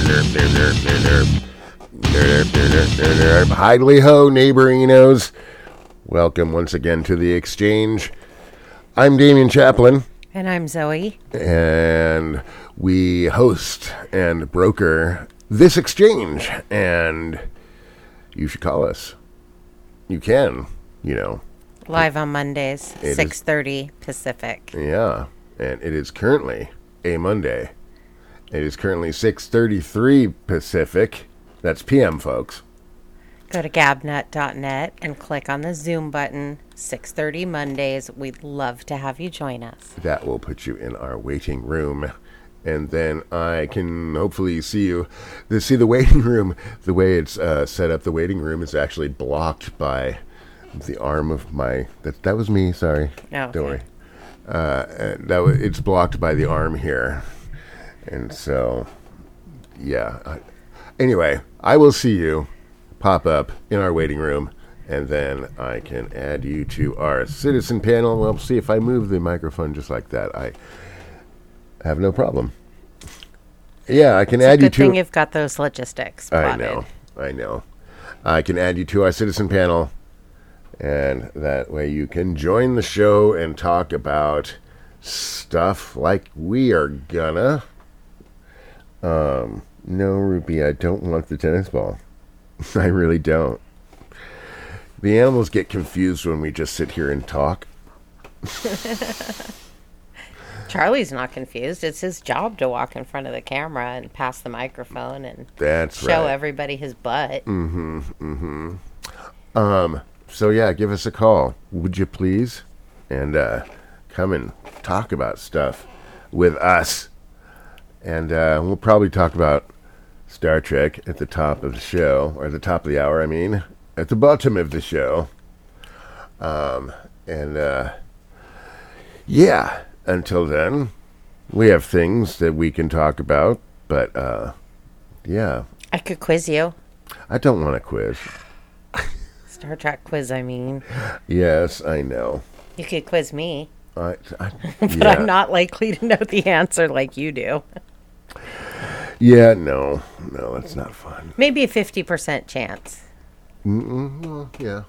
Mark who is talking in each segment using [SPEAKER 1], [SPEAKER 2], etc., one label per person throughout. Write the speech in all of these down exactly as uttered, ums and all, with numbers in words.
[SPEAKER 1] Hidely ho, neighborinos. Welcome once again to the exchange. I'm Damian Chaplin.
[SPEAKER 2] And I'm Zoe.
[SPEAKER 1] And we host and broker this exchange. And you should call us. You can, you know.
[SPEAKER 2] Live on Mondays, six thirty Pacific.
[SPEAKER 1] Yeah. And it is currently a Monday. It is currently six thirty-three Pacific. That's P M, folks.
[SPEAKER 2] Go to gabnet dot net and click on the Zoom button. six thirty Mondays. We'd love to have you join us.
[SPEAKER 1] That will put you in our waiting room. And then I can hopefully see you. To see the waiting room, the way it's uh, set up, the waiting room is actually blocked by the arm of my... That, that was me, sorry.
[SPEAKER 2] Oh, okay.
[SPEAKER 1] Don't worry. Uh, that was, it's blocked by the arm here. And so, yeah. I, anyway, I will see you pop up in our waiting room, and then I can add you to our citizen panel. We'll see if I move the microphone just like that. I have no problem. Yeah, I can
[SPEAKER 2] it's
[SPEAKER 1] add
[SPEAKER 2] a
[SPEAKER 1] you
[SPEAKER 2] good
[SPEAKER 1] to...
[SPEAKER 2] thing you've got those logistics plotted.
[SPEAKER 1] I know, I know. I can add you to our citizen panel, and that way you can join the show and talk about stuff like we are gonna. Um, no, Ruby, I don't want the tennis ball. I really don't. The animals get confused when we just sit here and talk.
[SPEAKER 2] Charlie's not confused. It's his job to walk in front of the camera and pass the microphone and
[SPEAKER 1] That's
[SPEAKER 2] show
[SPEAKER 1] right.
[SPEAKER 2] everybody his butt.
[SPEAKER 1] Mm-hmm, mm-hmm. Um, so yeah, give us a call, would you please? And uh, come and talk about stuff with us. And uh, we'll probably talk about Star Trek at the top of the show, or at the top of the hour, I mean, at the bottom of the show. Um, and, uh, yeah, until then, we have things that we can talk about, but, uh, yeah.
[SPEAKER 2] I could quiz you.
[SPEAKER 1] I don't want a quiz.
[SPEAKER 2] Star Trek quiz, I mean.
[SPEAKER 1] Yes, I know.
[SPEAKER 2] You could quiz me.
[SPEAKER 1] I, I,
[SPEAKER 2] but
[SPEAKER 1] yeah.
[SPEAKER 2] I'm not likely to know the answer like you do.
[SPEAKER 1] Yeah, no. No, that's not fun.
[SPEAKER 2] Maybe a fifty percent chance.
[SPEAKER 1] Mm-mm, well, yeah.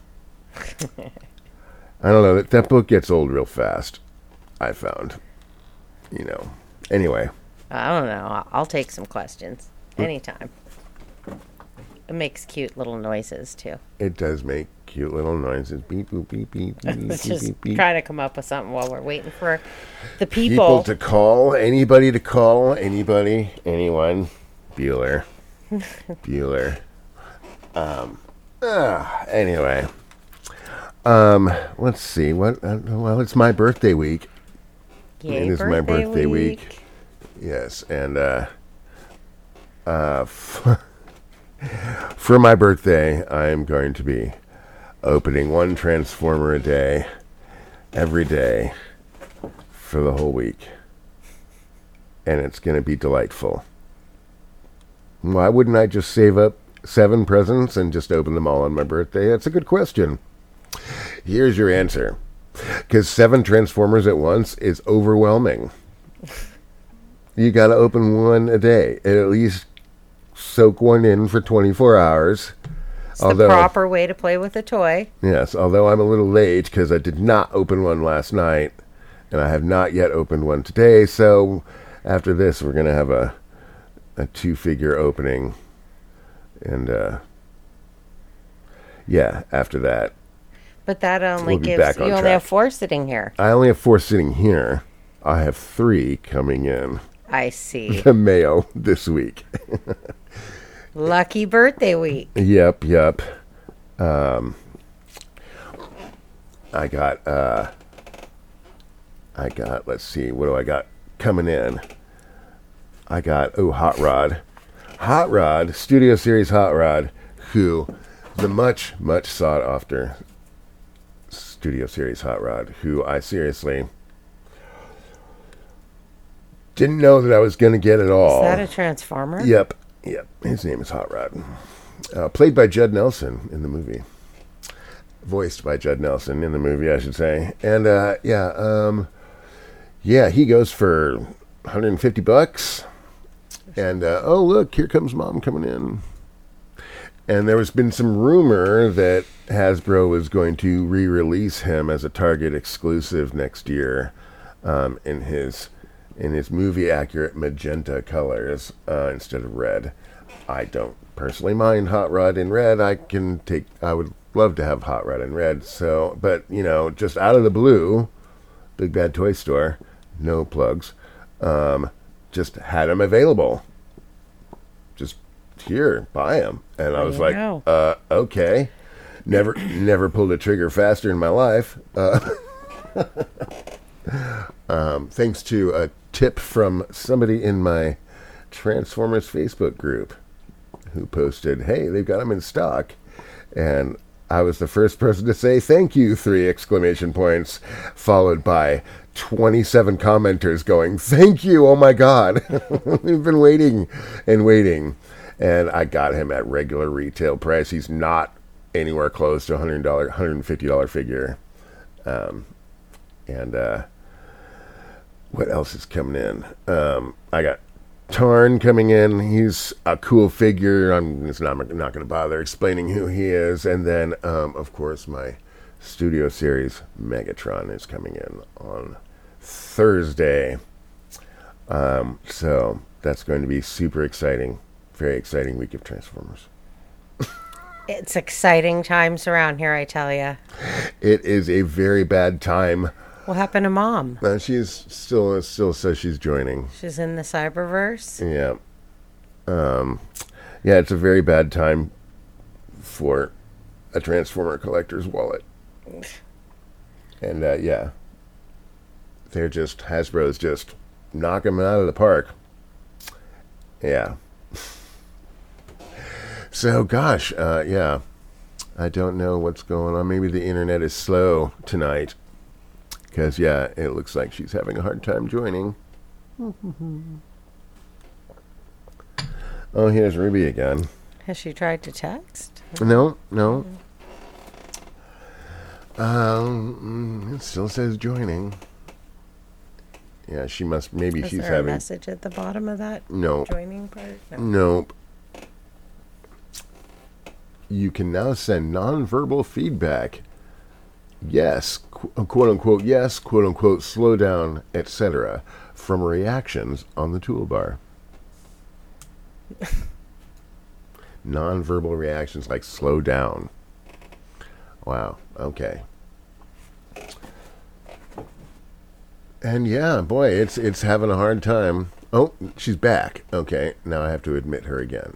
[SPEAKER 1] I don't know. That, that book gets old real fast, I found. You know. Anyway.
[SPEAKER 2] I don't know. I'll take some questions. Anytime. It makes cute little noises, too.
[SPEAKER 1] It does make cute little noises. Beep, boop, beep, beep, beep,
[SPEAKER 2] Let's
[SPEAKER 1] beep,
[SPEAKER 2] just
[SPEAKER 1] beep, beep.
[SPEAKER 2] trying to come up with something while we're waiting for the people.
[SPEAKER 1] People to call. Anybody to call. Anybody. Anyone. Bueller. Bueller. Um. Uh, anyway. Um. Let's see. What? Uh, well, it's my birthday week.
[SPEAKER 2] Yay,
[SPEAKER 1] it is
[SPEAKER 2] birthday
[SPEAKER 1] my birthday week.
[SPEAKER 2] week.
[SPEAKER 1] Yes, and uh. Uh. F- For my birthday, I'm going to be opening one Transformer a day, every day, for the whole week. And it's going to be delightful. Why wouldn't I just save up seven presents and just open them all on my birthday? That's a good question. Here's your answer. Because seven Transformers at once is overwhelming. You got to open one a day, at least soak one in for twenty-four hours.
[SPEAKER 2] It's
[SPEAKER 1] although,
[SPEAKER 2] the proper way to play with a toy.
[SPEAKER 1] Yes, although I'm a little late because I did not open one last night, and I have not yet opened one today, so after this we're going to have a a two-figure opening. And, uh, yeah, after that.
[SPEAKER 2] But that only
[SPEAKER 1] we'll
[SPEAKER 2] gives, you only
[SPEAKER 1] track.
[SPEAKER 2] have four sitting here.
[SPEAKER 1] I only have four sitting here. I have three coming in.
[SPEAKER 2] I see.
[SPEAKER 1] The mail this week.
[SPEAKER 2] Lucky birthday week.
[SPEAKER 1] Yep, yep. Um, I got, uh, I got, let's see, what do I got coming in? I got, oh, Hot Rod. Hot Rod, Studio Series Hot Rod, who, the much, much sought after Studio Series Hot Rod, who I seriously didn't know that I was going to get at all.
[SPEAKER 2] Is that a Transformer?
[SPEAKER 1] Yep, yep. His name is Hot Rod. Uh, played by Judd Nelson in the movie. Voiced by Judd Nelson in the movie, I should say. And, uh, yeah, um, yeah, he goes for one hundred fifty bucks. And, uh, oh, look, here comes Mom coming in. And there has been some rumor that Hasbro was going to re-release him as a Target exclusive next year um, in his in his movie-accurate magenta colors uh, instead of red. I don't personally mind Hot Rod in red. I can take. I would love to have Hot Rod in red. So, but you know, just out of the blue, Big Bad Toy Store, no plugs, um, just had him available. Just here, buy him. And I was like,
[SPEAKER 2] go.
[SPEAKER 1] uh, okay. Never, never pulled a trigger faster in my life. Uh, um, thanks to a tip from somebody in my Transformers Facebook group who posted, hey, they've got them in stock. And I was the first person to say thank you, three exclamation points, followed by twenty-seven commenters going, thank you, oh my God. We've been waiting and waiting. And I got him at regular retail price. He's not anywhere close to a one hundred dollars, one hundred fifty dollars figure. Um, and uh, what else is coming in? Um, I got Tarn coming in. He's a cool figure. I'm just not, not going to bother explaining who he is. And then, um, of course, my Studio Series Megatron is coming in on Thursday. Um, so that's going to be super exciting. Very exciting week of Transformers.
[SPEAKER 2] It's exciting times around here, I tell you.
[SPEAKER 1] It is a very bad time.
[SPEAKER 2] What happened to Mom?
[SPEAKER 1] Uh, she's still still says she's joining.
[SPEAKER 2] She's in the Cyberverse?
[SPEAKER 1] Yeah. Um, yeah, it's a very bad time for a Transformer collector's wallet. And, uh, yeah. They're just, Hasbro's just knocking them out of the park. Yeah. So, gosh, uh, yeah, I don't know what's going on. Maybe the internet is slow tonight. Because, yeah, it looks like she's having a hard time joining. Oh, here's Ruby again.
[SPEAKER 2] Has she tried to text?
[SPEAKER 1] No, no. Um, it still says joining. Yeah, she must, maybe
[SPEAKER 2] Is
[SPEAKER 1] she's
[SPEAKER 2] there a
[SPEAKER 1] having...
[SPEAKER 2] message at the bottom of that
[SPEAKER 1] No.
[SPEAKER 2] joining part? No.
[SPEAKER 1] Nope. You can now send nonverbal feedback. Yes, qu- quote unquote, yes, quote unquote, slow down, et cetera, from reactions on the toolbar. Nonverbal reactions like slow down. Wow, okay. And yeah, boy, it's it's having a hard time. Oh, she's back. Okay, now I have to admit her again.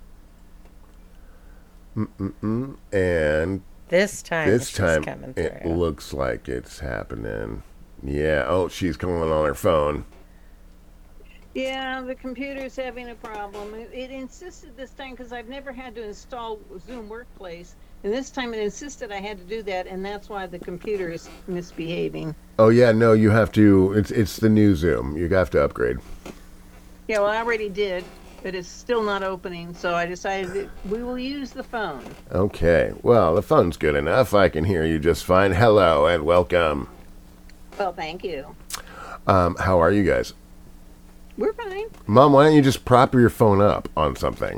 [SPEAKER 1] Mm-mm-mm. And
[SPEAKER 2] This time
[SPEAKER 1] this
[SPEAKER 2] she's
[SPEAKER 1] time
[SPEAKER 2] coming
[SPEAKER 1] it
[SPEAKER 2] through.
[SPEAKER 1] looks like it's happening. Yeah. Oh, she's calling on her phone.
[SPEAKER 3] Yeah, the computer's having a problem. It, it insisted this time because I've never had to install Zoom Workplace, and this time it insisted I had to do that, and that's why the computer is misbehaving.
[SPEAKER 1] Oh yeah, no, you have to. It's it's the new Zoom. You have to upgrade.
[SPEAKER 3] Yeah, well, I already did, but it's still not opening, so I decided that we will use the phone.
[SPEAKER 1] Okay. Well, the phone's good enough. I can hear you just fine. Hello and welcome.
[SPEAKER 3] Well, thank you.
[SPEAKER 1] Um, how are you guys?
[SPEAKER 3] We're fine.
[SPEAKER 1] Mom, why don't you just prop your phone up on something?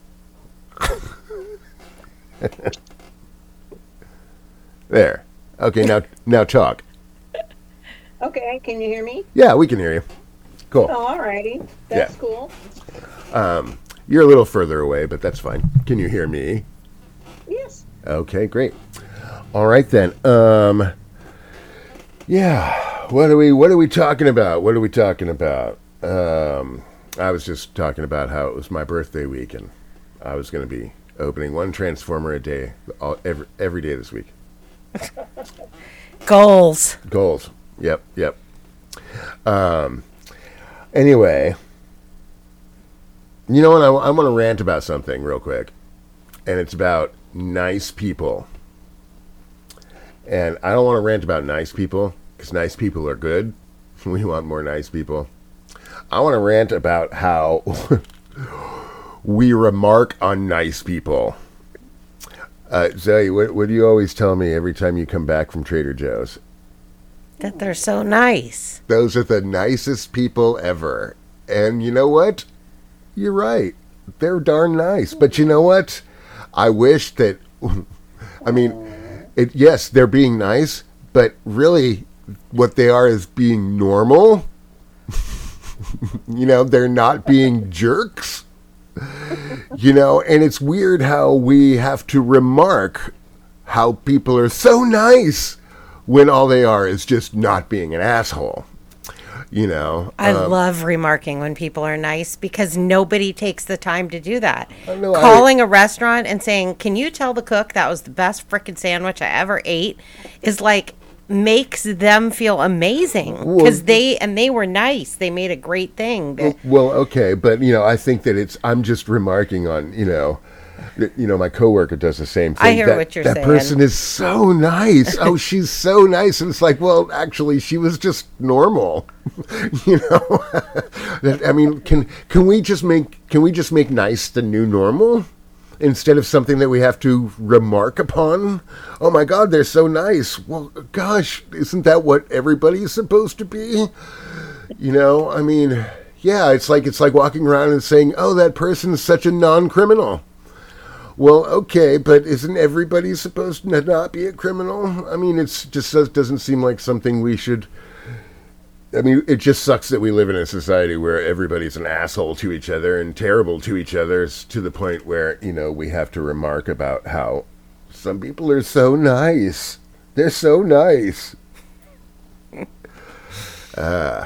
[SPEAKER 1] There. Okay, now now talk.
[SPEAKER 3] Okay, can you hear me?
[SPEAKER 1] Yeah, we can hear you. Cool.
[SPEAKER 3] Oh, all righty. That's
[SPEAKER 1] Yeah.
[SPEAKER 3] cool.
[SPEAKER 1] Um, you're a little further away, but that's fine. Can you hear me?
[SPEAKER 3] Yes.
[SPEAKER 1] Okay, great. All right then. Um, yeah. What are we What are we talking about? What are we talking about? Um, I was just talking about how it was my birthday week, and I was going to be opening one Transformer a day, all, every every day this week.
[SPEAKER 2] Goals.
[SPEAKER 1] Goals. Yep. Yep. Um. Anyway, you know what? I, I want to rant about something real quick, and it's about nice people. And I don't want to rant about nice people, because nice people are good. We want more nice people. I want to rant about how we remark on nice people. Uh, Zoe, what, what do you always tell me every time you come back from Trader Joe's?
[SPEAKER 2] That they're so nice.
[SPEAKER 1] Those are the nicest people ever. And you know what? You're right. They're darn nice. But you know what? I wish that, I mean, it, yes, they're being nice, but really what they are is being normal. You know, they're not being jerks. You know, and it's weird how we have to remark how people are so nice when all they are is just not being an asshole. You know,
[SPEAKER 2] I
[SPEAKER 1] um,
[SPEAKER 2] love remarking when people are nice because nobody takes the time to do that.
[SPEAKER 1] I know, I-
[SPEAKER 2] Calling a restaurant and saying, "Can you tell the cook that was the best frickin' sandwich I ever ate?" is like makes them feel amazing because
[SPEAKER 1] Well-
[SPEAKER 2] they and they were nice. They made a great thing. They-
[SPEAKER 1] Well, okay, but you know, I think that it's. I'm just remarking on. You know, that, you know, my coworker does the same thing.
[SPEAKER 2] I hear
[SPEAKER 1] that,
[SPEAKER 2] what you're
[SPEAKER 1] that
[SPEAKER 2] saying.
[SPEAKER 1] That person is so nice. Oh, she's so nice, and it's like, well, actually, she was just normal. You know, That- I mean, can can we just make can we just make nice the new normal? Instead of something that we have to remark upon. Oh my God, they're so nice. Well, gosh, isn't that what everybody's supposed to be? You know, I mean, yeah, it's like it's like walking around and saying, "Oh, that person's such a non-criminal." Well, okay, but isn't everybody supposed to not be a criminal? I mean, it's just doesn't seem like something we should. I mean, it just sucks that we live in a society where everybody's an asshole to each other and terrible to each other to the point where, you know, we have to remark about how some people are so nice. They're so nice. Uh,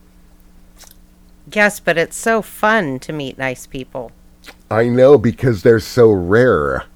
[SPEAKER 2] yes, but it's so fun to meet nice people.
[SPEAKER 1] I know, because they're so rare.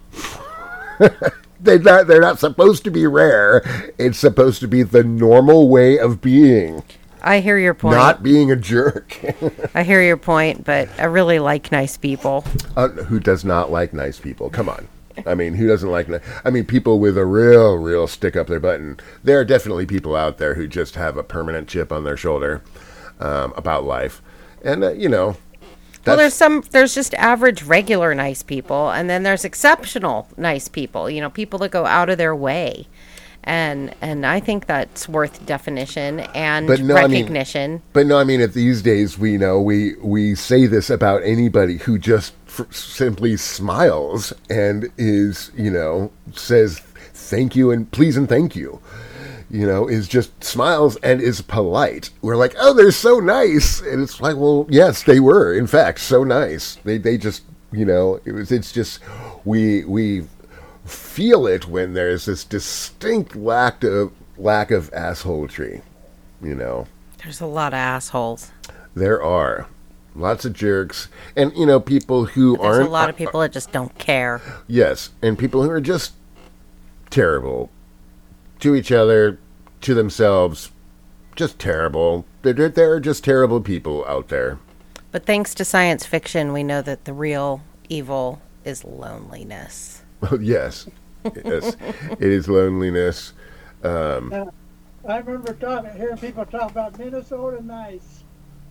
[SPEAKER 1] They're not, they're not supposed to be rare. It's supposed to be the normal way of being.
[SPEAKER 2] I hear your point.
[SPEAKER 1] Not being a jerk.
[SPEAKER 2] I hear your point, but I really like nice people.
[SPEAKER 1] Uh, who does not like nice people? Come on. I mean, who doesn't like ni- I mean, people with a real, real stick up their button. There are definitely people out there who just have a permanent chip on their shoulder um, about life. And, uh, you know...
[SPEAKER 2] Well, there's some, there's just average, regular nice people, and then there's exceptional nice people, you know, people that go out of their way. And and I think that's worth definition and
[SPEAKER 1] But no, I mean-
[SPEAKER 2] recognition.
[SPEAKER 1] But no, I mean, at these days, we know we, we say this about anybody who just f- simply smiles and is, you know, says thank you and please and thank you. You know, is just smiles and is polite. We're like, oh, they're so nice. And it's like, well, yes, they were, in fact, so nice. They they just, you know, it was, it's just, we we feel it when there's this distinct lack of, lack of assholery, you know.
[SPEAKER 2] There's a lot of assholes.
[SPEAKER 1] There are lots of jerks, and you know, people who
[SPEAKER 2] There's
[SPEAKER 1] aren't.
[SPEAKER 2] a lot of people that just don't care.
[SPEAKER 1] Yes, and people who are just terrible to each other, to themselves, just terrible. There, there are just terrible people out there.
[SPEAKER 2] But thanks to science fiction, we know that the real evil is loneliness.
[SPEAKER 1] Well, yes, yes, it is loneliness. Um,
[SPEAKER 4] Uh, I remember talking, hearing people talk about Minnesota nice.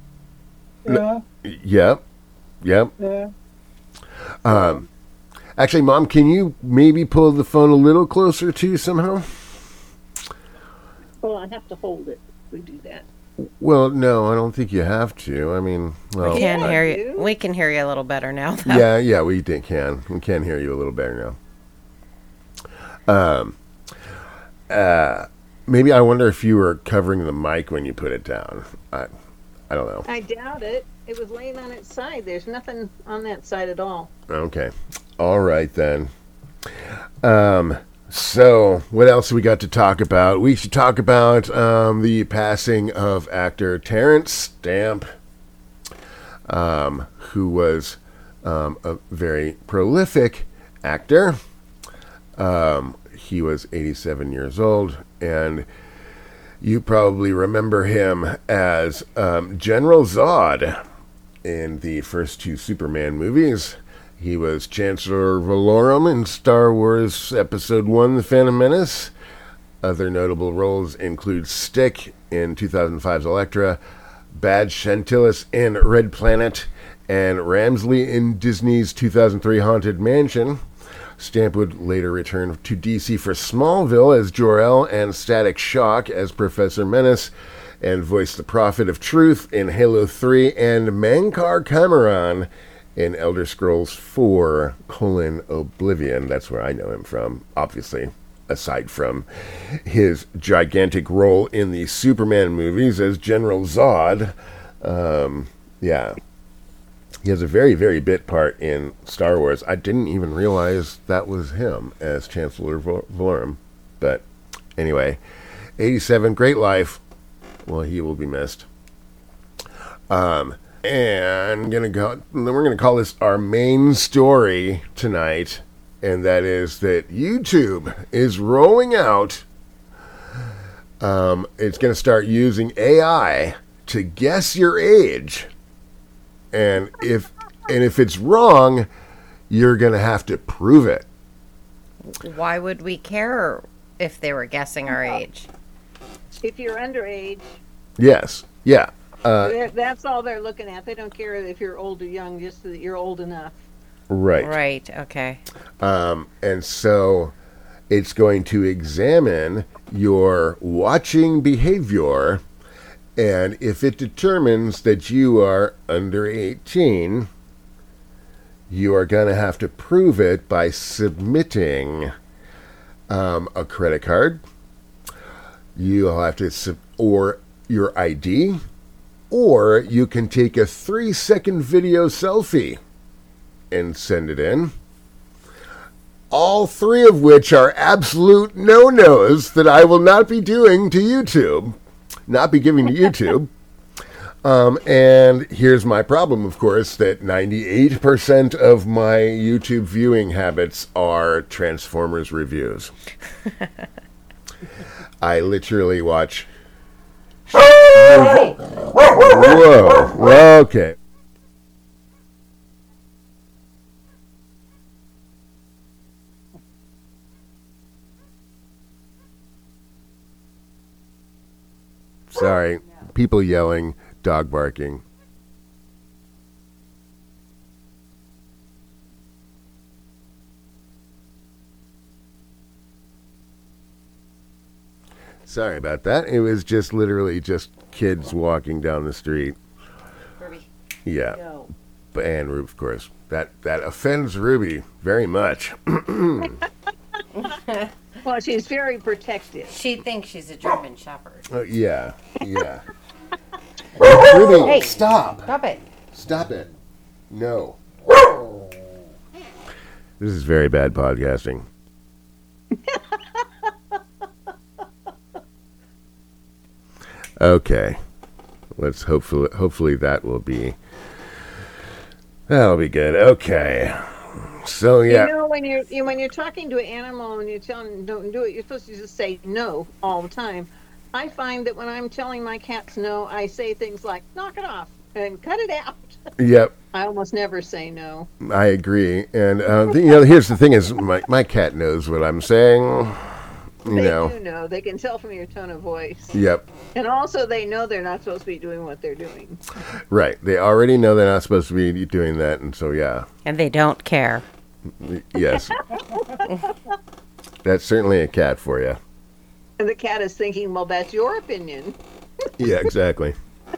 [SPEAKER 4] Yeah,
[SPEAKER 1] yep, yep.
[SPEAKER 4] yeah.
[SPEAKER 1] Um, actually, Mom, can you maybe pull the phone a little closer to you somehow?
[SPEAKER 3] Well, I have to hold it. We do that.
[SPEAKER 1] Well, no, I don't think you have to. I mean, well,
[SPEAKER 2] We can
[SPEAKER 3] Yeah,
[SPEAKER 2] hear
[SPEAKER 3] I
[SPEAKER 2] you.
[SPEAKER 3] do.
[SPEAKER 2] We can hear you a little better now. Though.
[SPEAKER 1] yeah, yeah, we did, can. We can hear you a little better now. Um, uh, maybe I wonder if you were covering the mic when you put it down. I, I don't know.
[SPEAKER 3] I doubt it. It was laying on its side. There's nothing on that side at all.
[SPEAKER 1] Okay. All right, then. Um, so, what else we got to talk about? We should talk about um, the passing of actor Terrence Stamp, um, who was um, a very prolific actor. Um, he was eighty-seven years old, and you probably remember him as um, General Zod in the first two Superman movies. He was Chancellor Valorum in Star Wars Episode one, The Phantom Menace. Other notable roles include Stick in two thousand five's Elektra, Bad Chantillis in Red Planet, and Ramsley in Disney's two thousand three Haunted Mansion. Stamp would later return to D C for Smallville as Jor-El and Static Shock as Professor Menace, and voiced the Prophet of Truth in Halo three, and Mankar Cameron in Elder Scrolls four, colon, Oblivion. That's where I know him from, obviously, aside from his gigantic role in the Superman movies as General Zod. Um, yeah. He has a very, very bit part in Star Wars. I didn't even realize that was him as Chancellor Valorum. But anyway, eighty-seven, great life. Well, he will be missed. Um... And gonna go, we're going to call this our main story tonight, and that is that YouTube is rolling out, um, it's going to start using A I to guess your age. And if and if it's wrong, you're going to have to prove it.
[SPEAKER 2] Why would we care if they were guessing our age?
[SPEAKER 3] If you're underage,
[SPEAKER 1] Yes. Yeah. Uh,
[SPEAKER 3] that- that's all they're looking at. They don't care if you're old or young, just that you're old enough.
[SPEAKER 1] right.
[SPEAKER 2] Right, okay.
[SPEAKER 1] Um, and so it's going to examine your watching behavior, and if it determines that you are under eighteen, you are going to have to prove it by submitting um, a credit card. You'll have to, sub- or your I D, or you can take a three second video selfie and send it in. All three of which are absolute no-nos that I will not be doing to YouTube. Not be giving to YouTube. Um, and here's my problem, of course, that ninety-eight percent of my YouTube viewing habits are Transformers reviews. I literally watch... Whoa. Okay. Sorry. People yelling, dog barking. Sorry about that. It was just literally just kids walking down the street.
[SPEAKER 2] Ruby.
[SPEAKER 1] Yeah.
[SPEAKER 2] No.
[SPEAKER 1] And Ruby, of course. That that offends Ruby very much.
[SPEAKER 3] Well, she's very protective.
[SPEAKER 2] She thinks she's a German Shepherd.
[SPEAKER 1] Uh, yeah. Yeah. Ruby,
[SPEAKER 2] Hey.
[SPEAKER 1] stop.
[SPEAKER 2] Stop it.
[SPEAKER 1] Stop it. No. This is very bad podcasting. Okay. Let's hopefully hopefully that will be that'll be good. Okay. So yeah.
[SPEAKER 3] You know, when you're you, when you're talking to an animal and you're telling them don't do it, you're supposed to just say no all the time. I find that when I'm telling my cats no, I say things like "knock it off" and "cut it out."
[SPEAKER 1] Yep.
[SPEAKER 3] I almost never say no.
[SPEAKER 1] I agree. And uh, the, you know, here's the thing: is my my cat knows what I'm saying. You
[SPEAKER 3] They
[SPEAKER 1] know.
[SPEAKER 3] do know. They can tell from your tone of voice.
[SPEAKER 1] Yep.
[SPEAKER 3] And also, they know they're not supposed to be doing what they're doing.
[SPEAKER 1] Right. They already know they're not supposed to be doing that, and so yeah.
[SPEAKER 2] And they don't care.
[SPEAKER 1] Yes. That's certainly a cat for you.
[SPEAKER 3] And the cat is thinking, well, that's your opinion.
[SPEAKER 1] Yeah, exactly.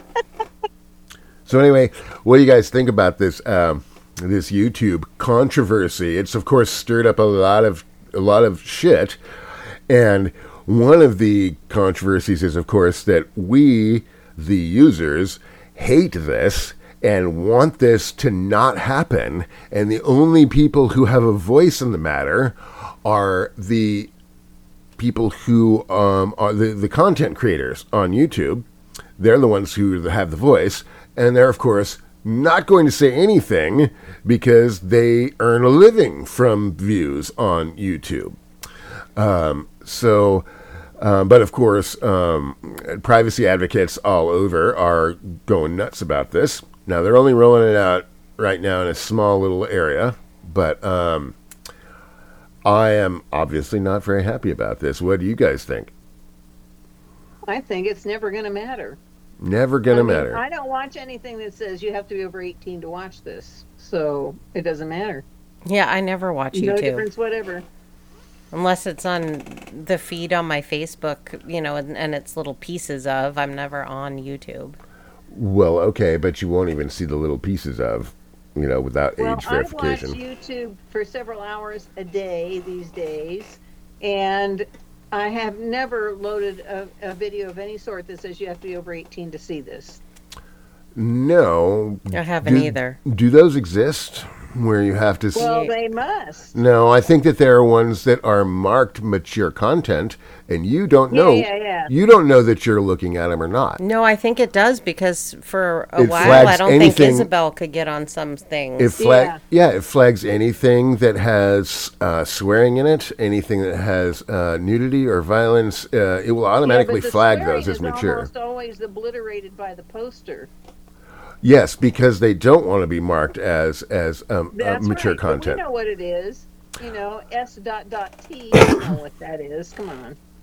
[SPEAKER 1] So anyway, what do you guys think about this um, this YouTube controversy? It's of course stirred up a lot of a lot of shit, and one of the controversies is, of course, that we, the users, hate this and want this to not happen, and the only people who have a voice in the matter are the people who um, are the, the content creators on YouTube. They're the ones who have the voice, and they're, of course, not going to say anything because they earn a living from views on YouTube. Um, so, um, but of course, um, privacy advocates all over are going nuts about this. Now, they're only rolling it out right now in a small little area, but um, I am obviously not very happy about this. What do you guys think?
[SPEAKER 3] I think it's never going to matter.
[SPEAKER 1] Never gonna
[SPEAKER 3] I mean,
[SPEAKER 1] matter.
[SPEAKER 3] I don't watch anything that says you have to be over eighteen to watch this, so it doesn't matter.
[SPEAKER 2] Yeah, I never watch
[SPEAKER 3] No
[SPEAKER 2] YouTube.
[SPEAKER 3] difference, whatever.
[SPEAKER 2] Unless it's on the feed on my Facebook, you know, and, and it's little pieces of. I'm never on YouTube.
[SPEAKER 1] Well, okay, but you won't even see the little pieces of, you know, without
[SPEAKER 3] Well,
[SPEAKER 1] age
[SPEAKER 3] I watch
[SPEAKER 1] verification.
[SPEAKER 3] YouTube for several hours a day these days, and I have never loaded a, a video of any sort that says you have to be over eighteen to see this.
[SPEAKER 1] No.
[SPEAKER 2] I haven't
[SPEAKER 1] do,
[SPEAKER 2] either.
[SPEAKER 1] Do those exist where you have to see?
[SPEAKER 3] Well, they must.
[SPEAKER 1] No, I think that there are ones that are marked mature content, and you don't
[SPEAKER 3] Yeah,
[SPEAKER 1] know.
[SPEAKER 3] yeah, yeah.
[SPEAKER 1] You don't know that you're looking at them or not.
[SPEAKER 2] No, I think it does because for a
[SPEAKER 1] It
[SPEAKER 2] while
[SPEAKER 1] flags
[SPEAKER 2] I don't
[SPEAKER 1] anything-
[SPEAKER 2] think Isabel could get on some things.
[SPEAKER 1] It flag,
[SPEAKER 3] Yeah.
[SPEAKER 1] yeah. it flags anything that has uh, swearing in it, anything that has uh, nudity or violence. Uh, it will automatically
[SPEAKER 3] yeah, but the
[SPEAKER 1] flag
[SPEAKER 3] swearing
[SPEAKER 1] those as
[SPEAKER 3] is
[SPEAKER 1] mature.
[SPEAKER 3] almost always obliterated by the poster.
[SPEAKER 1] Yes, because they don't want to be marked as as um, uh,
[SPEAKER 3] That's
[SPEAKER 1] mature
[SPEAKER 3] right, but
[SPEAKER 1] content.
[SPEAKER 3] we know what it is. You know, S dot dot T. You know what that is. Come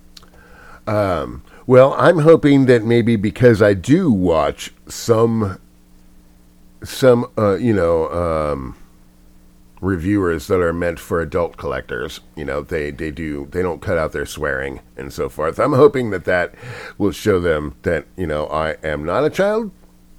[SPEAKER 3] on.
[SPEAKER 1] Well, I'm hoping that maybe because I do watch some, some, uh, you know, um, reviewers that are meant for adult collectors, you know, they, they do, they don't cut out their swearing and so forth. I'm hoping that that will show them that, you know, I am not a child,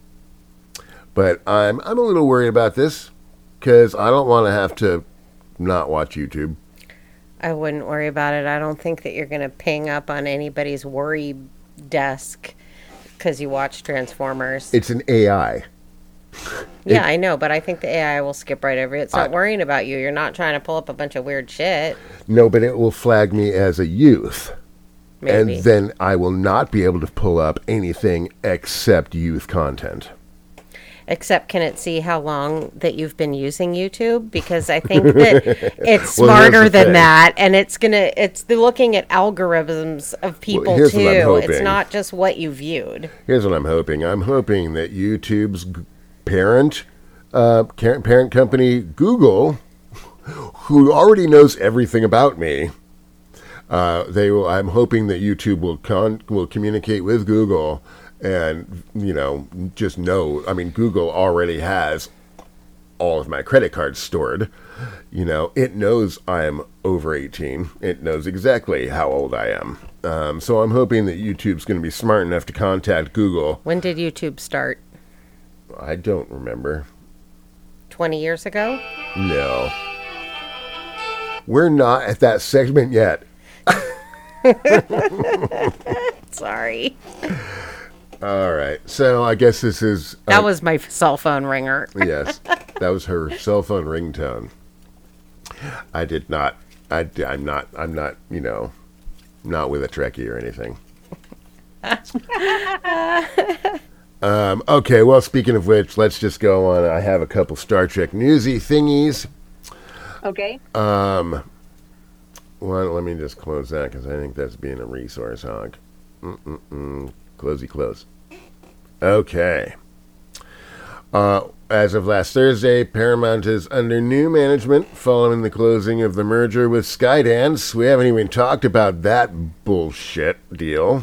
[SPEAKER 1] but I'm, I'm a little worried about this because I don't want to have to not watch YouTube.
[SPEAKER 2] I wouldn't worry about it. I don't think that you're going to ping up on anybody's worry desk because you watch Transformers.
[SPEAKER 1] It's an A I.
[SPEAKER 2] yeah, I know, but I think the A I will skip right over it. It's not
[SPEAKER 1] I-
[SPEAKER 2] worrying about you. You're not trying to pull up a bunch of weird shit.
[SPEAKER 1] No, but it will flag me as a youth.
[SPEAKER 2] Maybe.
[SPEAKER 1] And then I will not be able to pull up anything except youth content.
[SPEAKER 2] Except, can it see how long that you've been using YouTube? Because I think that it's
[SPEAKER 1] Well, here's
[SPEAKER 2] smarter
[SPEAKER 1] the
[SPEAKER 2] than
[SPEAKER 1] thing.
[SPEAKER 2] that, and it's gonna it's the looking at algorithms of people
[SPEAKER 1] here's what I'm
[SPEAKER 2] too. It's
[SPEAKER 1] hoping.
[SPEAKER 2] not just what you viewed.
[SPEAKER 1] Here's what I'm hoping. I'm hoping that YouTube's g- parent, uh, ca- parent company, Google, who already knows everything about me, uh, they will. I'm hoping that YouTube will con- will communicate with Google, and you know, just know. I mean, Google already has all of my credit cards stored. You know, it knows I'm over eighteen. It knows exactly how old I am. Um, so I'm hoping that YouTube's going to be smart enough to contact Google.
[SPEAKER 2] When did YouTube start?
[SPEAKER 1] I don't remember.
[SPEAKER 2] Twenty years ago?
[SPEAKER 1] No. We're not at that segment yet.
[SPEAKER 2] Sorry,
[SPEAKER 1] All right. So I guess this is...
[SPEAKER 2] that
[SPEAKER 1] uh,
[SPEAKER 2] was my cell phone ringer.
[SPEAKER 1] Yes. That was her cell phone ringtone. I did not... I, d- I'm not... I'm not, you know... Not with a Trekkie or anything. um, okay, well, speaking of which, let's just go on. I have a couple Star Trek newsy thingies.
[SPEAKER 3] Okay.
[SPEAKER 1] Um, well, let me just close that because I think that's being a resource hog. Mm-mm-mm. Closey close. Okay. Uh, as of last Thursday, Paramount is under new management following the closing of the merger with Skydance. We haven't even talked about that bullshit deal.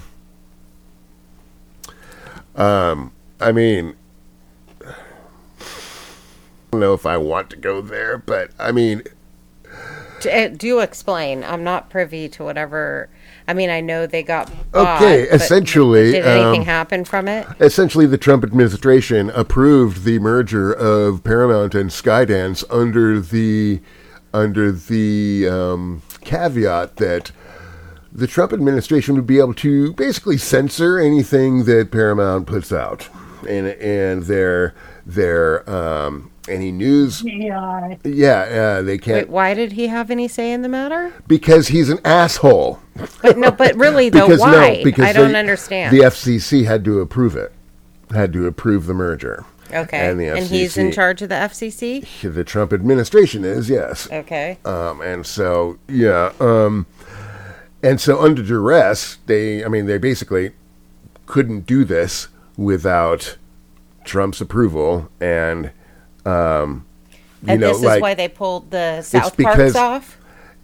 [SPEAKER 1] Um, I mean, I don't know if I want to go there, but I mean,
[SPEAKER 2] D- uh, Do explain. I'm not privy to whatever. I mean, I know they got bought,
[SPEAKER 1] Okay,
[SPEAKER 2] but
[SPEAKER 1] essentially,
[SPEAKER 2] did anything
[SPEAKER 1] um,
[SPEAKER 2] happen from it?
[SPEAKER 1] essentially, the Trump administration approved the merger of Paramount and Skydance under the under the um, caveat that the Trump administration would be able to basically censor anything that Paramount puts out, and and their their um, any news.
[SPEAKER 4] Yeah.
[SPEAKER 1] Yeah, uh, they
[SPEAKER 2] Wait,
[SPEAKER 1] can't
[SPEAKER 2] why did he have any say in the matter?
[SPEAKER 1] because he's an asshole.
[SPEAKER 2] But no, but really though,
[SPEAKER 1] Because
[SPEAKER 2] why?
[SPEAKER 1] no, because
[SPEAKER 2] I don't
[SPEAKER 1] they-
[SPEAKER 2] understand.
[SPEAKER 1] The F C C had to approve it, had to approve the merger.
[SPEAKER 2] okay,
[SPEAKER 1] and the
[SPEAKER 2] and he's in
[SPEAKER 1] F C C
[SPEAKER 2] charge of the F C C.
[SPEAKER 1] The Trump administration is, yes.
[SPEAKER 2] Okay,
[SPEAKER 1] Um, and so, yeah. Um, and so, under duress, they, I mean, they basically couldn't do this without Trump's approval. And, um, you
[SPEAKER 2] and
[SPEAKER 1] know,
[SPEAKER 2] this
[SPEAKER 1] like,
[SPEAKER 2] is why they pulled the South
[SPEAKER 1] because-
[SPEAKER 2] Parks off.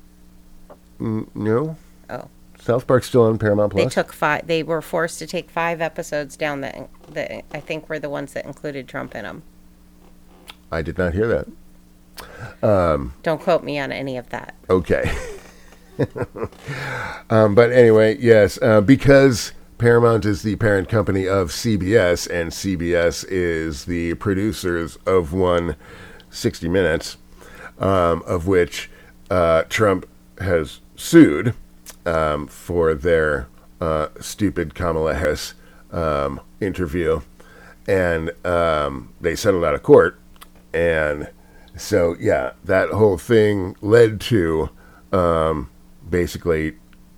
[SPEAKER 1] no,
[SPEAKER 2] Oh,
[SPEAKER 1] South Park's still on Paramount
[SPEAKER 2] they
[SPEAKER 1] Plus.
[SPEAKER 2] took five. They were forced to take five episodes down that that I think were the ones that included Trump in them.
[SPEAKER 1] I did not hear that.
[SPEAKER 2] Don't quote me on any of that.
[SPEAKER 1] Okay. um, but anyway, yes, uh, because Paramount is the parent company of C B S, and C B S is the producers of one sixty Minutes, um, of which uh, Trump has sued um, for their uh, stupid Kamala Harris um, interview. And um, they settled out of court. And so, yeah, that whole thing led to um, basically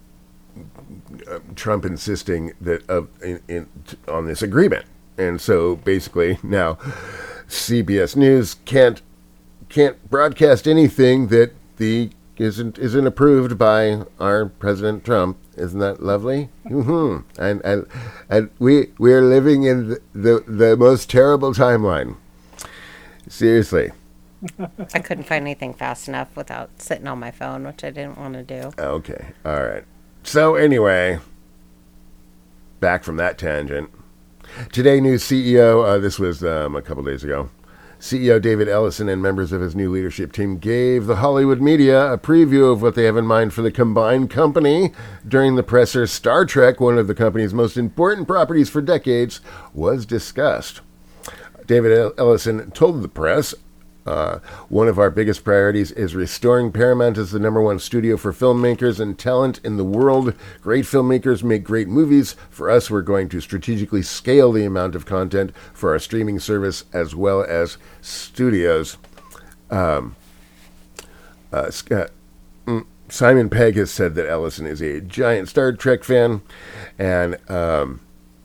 [SPEAKER 1] uh, Trump insisting that uh, in, in, on this agreement. And so basically now C B S News can't can't broadcast anything that the isn't isn't approved by our President Trump. Isn't that lovely? Mm-hmm. And and and we we are living in the, the the most terrible timeline. Seriously.
[SPEAKER 2] I couldn't find anything fast enough without sitting on my phone, which I didn't want to do.
[SPEAKER 1] Okay. All right. So anyway, back from that tangent. Today, News C E O. Uh, this was um, a couple days ago. C E O David Ellison and members of his new leadership team gave the Hollywood media a preview of what they have in mind for the combined company. During the presser, Star Trek, one of the company's most important properties for decades, was discussed. David Ellison told the press, uh, one of our biggest priorities is restoring Paramount as the number one studio for filmmakers and talent in the world. Great filmmakers make great movies. For us, we're going to strategically scale the amount of content for our streaming service as well as studios. Um, uh, Scott, mm, Simon Pegg has said that Ellison is a giant Star Trek fan, and um,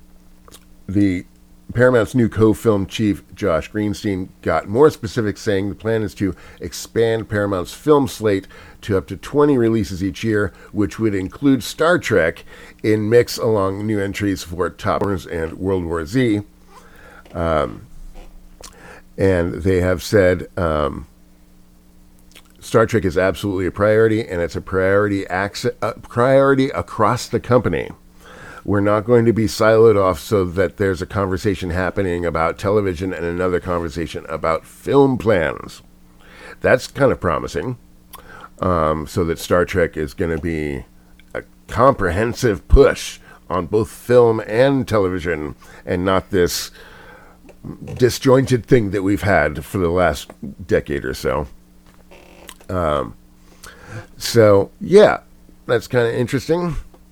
[SPEAKER 1] the Paramount's new co-film chief, Josh Greenstein, got more specific, saying the plan is to expand Paramount's film slate to up to twenty releases each year, which would include Star Trek in mix along new entries for Top Wars and World War Z. Um, and they have said um, Star Trek is absolutely a priority, and it's a priority, ac- uh, priority across the company. We're not going to be siloed off so that there's a conversation happening about television and another conversation about film plans. That's kind of promising. Um, so that Star Trek is going to be a comprehensive push on both film and television, and not this disjointed thing that we've had for the last decade or so. Um, so, yeah, that's kind of interesting.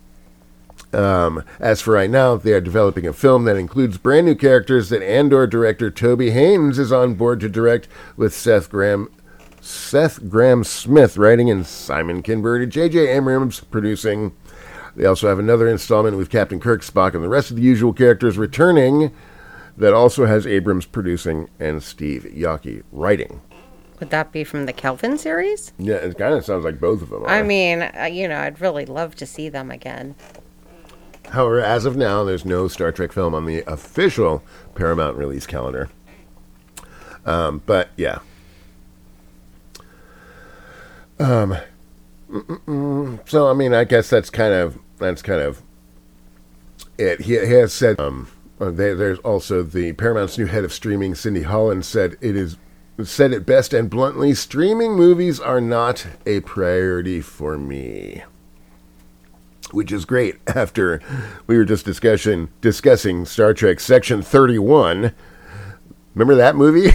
[SPEAKER 1] Um, as for right now, they are developing a film that includes brand new characters that Andor director Toby Haynes is on board to direct, with Seth Graham, Seth Grahame-Smith writing and Simon Kinberg and J J Abrams producing. They also have another installment with Captain Kirk, Spock, and the rest of the usual characters returning that also has Abrams producing and Steve Yockey writing.
[SPEAKER 2] Would that be from the Kelvin series?
[SPEAKER 1] Yeah, it kind of sounds like both of them are.
[SPEAKER 2] I mean, uh, you know, I'd really love to see them again.
[SPEAKER 1] However, as of now, there's no Star Trek film on the official Paramount release calendar. Um, but, yeah. Um, so, I mean, I guess that's kind of, that's kind of it. He, he has said, um, there, there's also the Paramount's new head of streaming, Cindy Holland, said it is, said it best and bluntly, streaming movies are not a priority for me. Which is great after we were just discussing discussing Star Trek Section thirty-one. Remember that movie?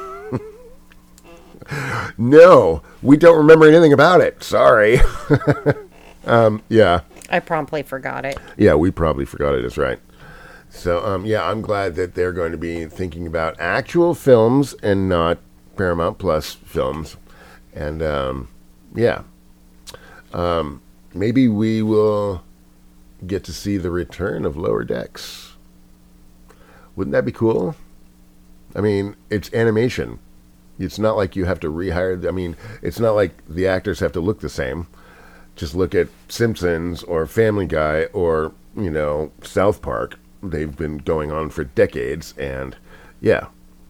[SPEAKER 1] No, we don't remember anything about it. Sorry. um, yeah.
[SPEAKER 2] I promptly forgot it.
[SPEAKER 1] Yeah, we probably forgot it. That's right. So, um, yeah, I'm glad that they're going to be thinking about actual films and not Paramount Plus films. And, um, yeah. Um... Maybe we will get to see the return of Lower Decks. Wouldn't that be cool? I mean, it's animation. It's not like you have to rehire. I mean, it's not like the actors have to look the same. Just look at Simpsons or Family Guy or, you know, South Park. They've been going on for decades, and yeah.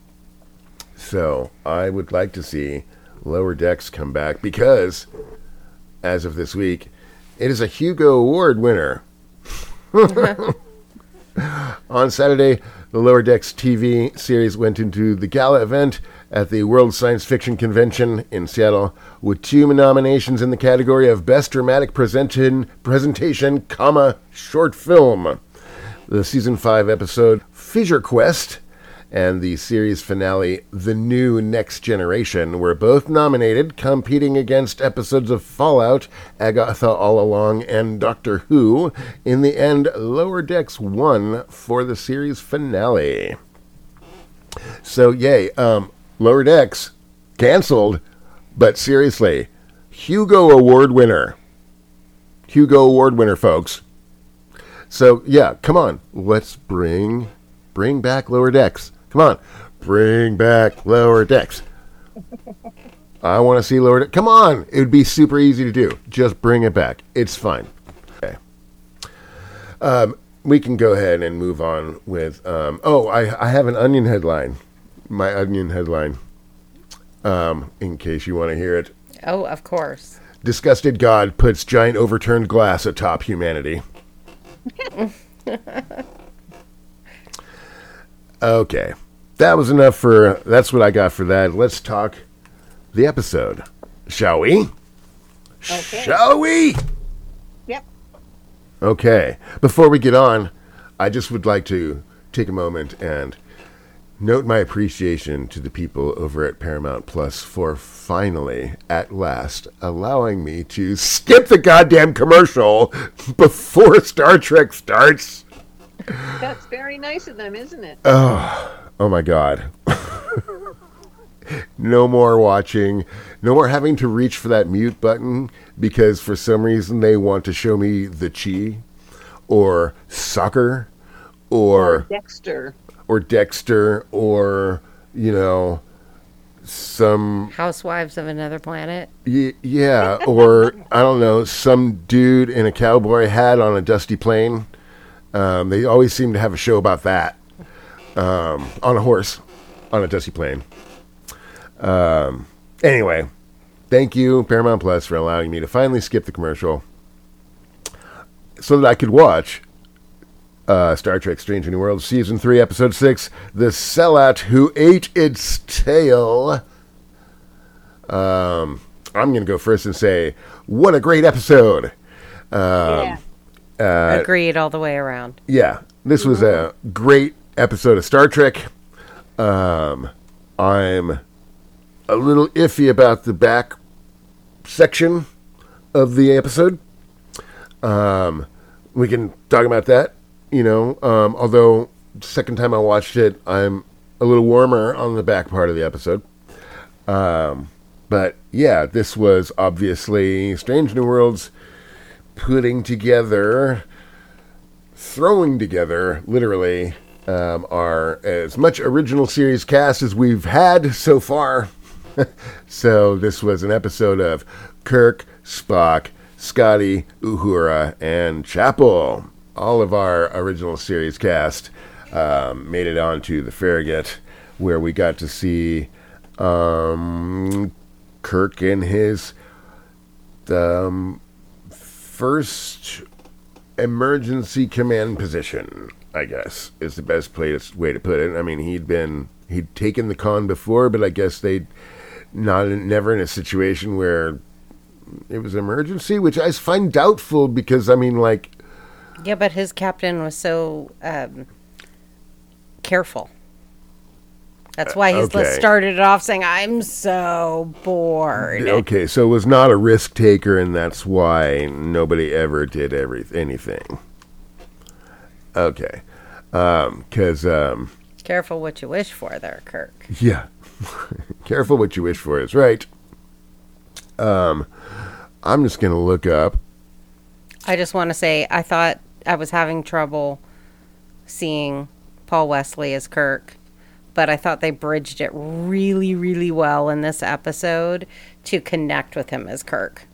[SPEAKER 1] So I would like to see Lower Decks come back because, as of this week, it is a Hugo Award winner. On Saturday, The Lower Decks T V series went into the gala event at the World Science Fiction Convention in Seattle with two nominations in the category of Best Dramatic Presentation, presentation comma, Short Film. The season five episode Fissure Quest and the series finale, The New Next Generation, were both nominated, competing against episodes of Fallout, Agatha All Along, and Doctor Who. In the end, Lower Decks won for the series finale. So, yay, um, Lower Decks, canceled, but seriously, Hugo Award winner. Hugo Award winner, folks. So, yeah, come on, let's bring, bring back Lower Decks. Come on, bring back Lower Decks. I want to see Lower Decks. Come on, it would be super easy to do. Just bring it back. It's fine. Okay. Um, we can go ahead and move on with. Um, oh, I, I have an Onion headline. My Onion headline. Um, in case you want to hear it.
[SPEAKER 2] Oh, of course.
[SPEAKER 1] Disgusted God puts giant overturned glass atop humanity. Okay, that was enough for, that's what I got for that. Let's talk the episode, shall we?
[SPEAKER 3] Okay.
[SPEAKER 1] Shall we?
[SPEAKER 3] Yep.
[SPEAKER 1] Okay, before we get on, I just would like to take a moment and note my appreciation to the people over at Paramount Plus for finally, at last, allowing me to skip the goddamn commercial before Star Trek starts.
[SPEAKER 3] That's very nice of them, isn't it?
[SPEAKER 1] Oh, oh my God. No more watching. No more having to reach for that mute button because for some reason they want to show me the Chi or soccer or,
[SPEAKER 3] Or Dexter.
[SPEAKER 1] or Dexter or, you know, some,
[SPEAKER 2] Housewives of Another Planet.
[SPEAKER 1] y- yeah, or I don't know, some dude in a cowboy hat on a dusty plane. Um, they always seem to have a show about that. Um, on a horse, on a dusty plane. Um, anyway, thank you, Paramount Plus, for allowing me to finally skip the commercial so that I could watch uh, Star Trek Strange New Worlds Season three, Episode six, The Sellout Who Ate Its Tail. Um, I'm going to go first and say, what a great episode. Um,
[SPEAKER 3] Yeah.
[SPEAKER 1] Uh,
[SPEAKER 2] Agreed all the way around.
[SPEAKER 1] Yeah, this was a great episode of Star Trek. Um, I'm a little iffy about the back section of the episode. Um, we can talk about that, you know. Um, although, second time I watched it, I'm a little warmer on the back part of the episode. Um, but yeah, this was obviously Strange New Worlds putting together, throwing together, literally, um, our as much original series cast as we've had so far. So this was an episode of Kirk, Spock, Scotty, Uhura, and Chapel. All of our original series cast um, made it onto the Farragut, where we got to see um, Kirk in his um, first emergency command position, I guess, is the best place, way to put it. I mean, he'd been, he'd taken the con before, but I guess they'd not, never in a situation where it was emergency, which I find doubtful because, I mean, like...
[SPEAKER 2] Yeah, but his captain was so um, careful. That's why he's
[SPEAKER 1] Okay.
[SPEAKER 2] started it off saying, I'm so bored.
[SPEAKER 1] Okay, so it was not a risk taker, and that's why nobody ever did every, anything. Okay. Because, um,
[SPEAKER 2] Careful what you wish for there, Kirk.
[SPEAKER 1] yeah. Careful what you wish for is right. Um, I'm just going to look up.
[SPEAKER 2] I just want to say, I thought I was having trouble seeing Paul Wesley as Kirk, but I thought they bridged it really, really well in this episode to connect with him as Kirk.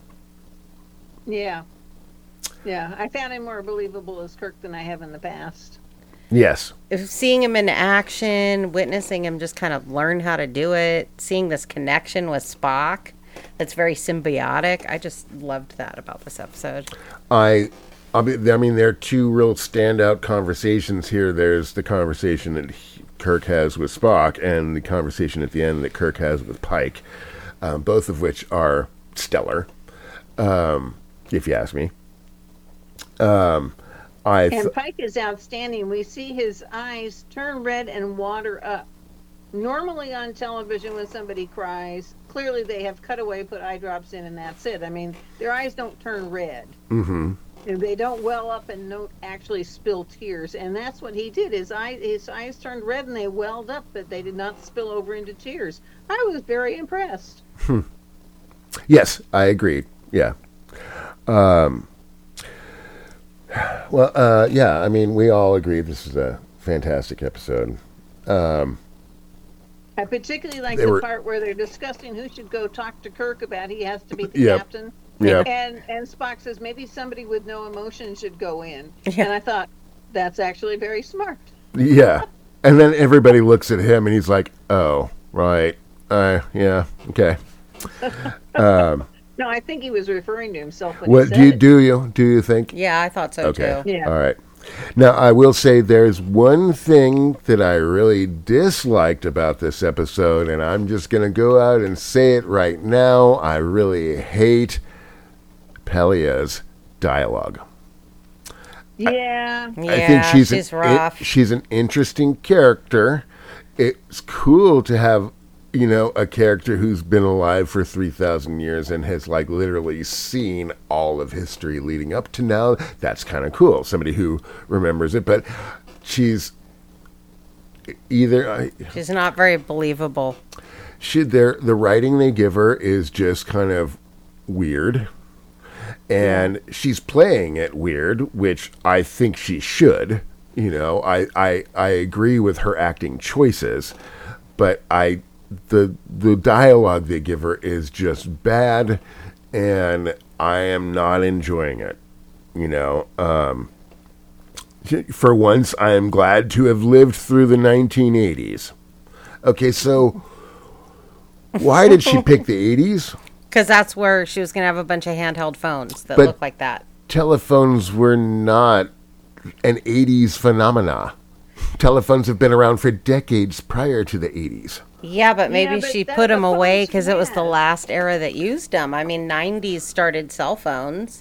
[SPEAKER 3] Yeah. Yeah. I found him more believable as Kirk than I have in the past.
[SPEAKER 1] Yes.
[SPEAKER 2] If seeing him in action, witnessing him just kind of learn how to do it, seeing this connection with Spock that's very symbiotic, I just loved that about this episode.
[SPEAKER 1] I I'll be, I mean, there are two real standout conversations here. There's the conversation that he, Kirk has with Spock, and the conversation at the end that Kirk has with Pike, um, both of which are stellar, um, if you ask me. Um, I th-
[SPEAKER 3] And Pike is outstanding. We see his eyes turn red and water up. Normally on television, when somebody cries, clearly they have cut away, put eye drops in, and that's it. I mean, their eyes don't turn red.
[SPEAKER 1] Mm-hmm.
[SPEAKER 3] They don't well up and don't actually spill tears. And that's what he did. His, eye, his eyes turned red and they welled up, but they did not spill over into tears. I was very impressed.
[SPEAKER 1] Hmm. Yes, I agree. Yeah. Um, well, uh, yeah, I mean, we all agree this is a fantastic episode. Um,
[SPEAKER 3] I particularly like
[SPEAKER 1] They
[SPEAKER 3] the
[SPEAKER 1] were-
[SPEAKER 3] part where they're discussing who should go talk to Kirk about he has to be the
[SPEAKER 1] Yep.
[SPEAKER 3] captain.
[SPEAKER 1] Yep.
[SPEAKER 3] And and Spock says maybe somebody with no emotion should go in.
[SPEAKER 2] Yeah.
[SPEAKER 3] And I thought that's actually very smart.
[SPEAKER 1] yeah. And then everybody looks at him and he's like, oh, right. Uh, yeah, okay. Um,
[SPEAKER 3] No, I think he was referring to himself when he
[SPEAKER 1] what
[SPEAKER 3] said
[SPEAKER 1] do you,
[SPEAKER 3] it.
[SPEAKER 1] do you, do you think?
[SPEAKER 2] Yeah, I thought so
[SPEAKER 1] Okay.
[SPEAKER 2] too.
[SPEAKER 3] Yeah.
[SPEAKER 1] All right. Now, I will say there's one thing that I really disliked about this episode, and I'm just going to go out and say it right now. I really hate Pelia's dialogue.
[SPEAKER 3] Yeah.
[SPEAKER 2] Yeah,
[SPEAKER 1] I think she's,
[SPEAKER 2] she's
[SPEAKER 1] an,
[SPEAKER 2] rough.
[SPEAKER 1] it- she's an interesting character. It's cool to have, you know, a character who's been alive for three thousand years and has, like, literally seen all of history leading up to now. That's kind of cool. Somebody who remembers it. But she's either... I,
[SPEAKER 2] She's not very believable.
[SPEAKER 1] she, their, the writing they give her is just kind of weird. And she's playing it weird, which I think she should. You know, I, I, I agree with her acting choices, but I the the dialogue they give her is just bad, and I am not enjoying it. You know, um, for once, I am glad to have lived through the nineteen eighties. Okay, so why did she pick the eighties?
[SPEAKER 2] Because that's where she was going to have a bunch of handheld phones that
[SPEAKER 1] But-
[SPEAKER 2] look like that.
[SPEAKER 1] Telephones were not an eighties phenomena. Telephones have been around for decades prior to the eighties.
[SPEAKER 2] Yeah, but maybe
[SPEAKER 3] Yeah, but
[SPEAKER 2] she
[SPEAKER 3] that's
[SPEAKER 2] put
[SPEAKER 3] the
[SPEAKER 2] them away
[SPEAKER 3] phones
[SPEAKER 2] because it was the
[SPEAKER 3] had.
[SPEAKER 2] last era that used them. I mean, nineties started cell phones.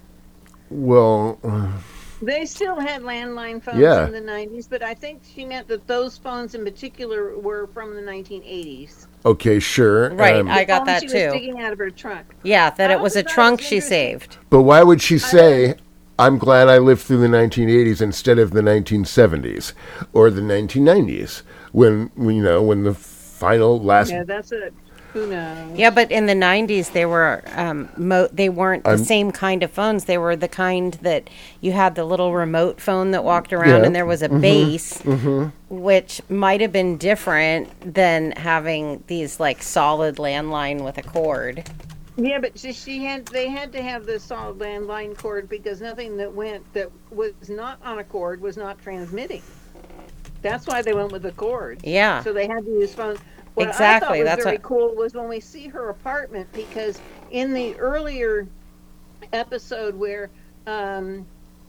[SPEAKER 1] Well, uh,
[SPEAKER 3] They still had landline phones
[SPEAKER 1] Yeah.
[SPEAKER 3] in the nineties, but I think she meant that those phones in particular were from the nineteen eighties.
[SPEAKER 1] okay, sure.
[SPEAKER 2] Right,
[SPEAKER 1] um,
[SPEAKER 2] I got
[SPEAKER 3] Phone
[SPEAKER 2] that
[SPEAKER 3] she
[SPEAKER 2] too.
[SPEAKER 3] was digging out of her trunk.
[SPEAKER 2] Yeah, that
[SPEAKER 3] I
[SPEAKER 2] it was a
[SPEAKER 3] always thought it
[SPEAKER 2] trunk
[SPEAKER 3] was
[SPEAKER 2] she
[SPEAKER 3] interesting.
[SPEAKER 2] saved.
[SPEAKER 1] but why would she say, I'm glad I lived through the nineteen eighties instead of the nineteen seventies or the nineteen nineties when, when, you know, when the final last...
[SPEAKER 3] Yeah, that's a who knows.
[SPEAKER 2] Yeah, but in the nineties, they were um, mo- they weren't the
[SPEAKER 1] I'm-
[SPEAKER 2] same kind of phones. They were the kind that you had the little remote phone that walked around,
[SPEAKER 1] Yeah.
[SPEAKER 2] and there was a base, which might have been different than having these like solid landline with a cord.
[SPEAKER 3] Yeah, but she, she had they had to have the solid landline cord because nothing that went that was not on a cord was not transmitting. That's why they went with the cord.
[SPEAKER 2] Yeah.
[SPEAKER 3] So they had to use phones. What
[SPEAKER 2] Exactly,
[SPEAKER 3] I thought was
[SPEAKER 2] that's
[SPEAKER 3] very
[SPEAKER 2] what-
[SPEAKER 3] cool was when we see her apartment because in the earlier episode where um,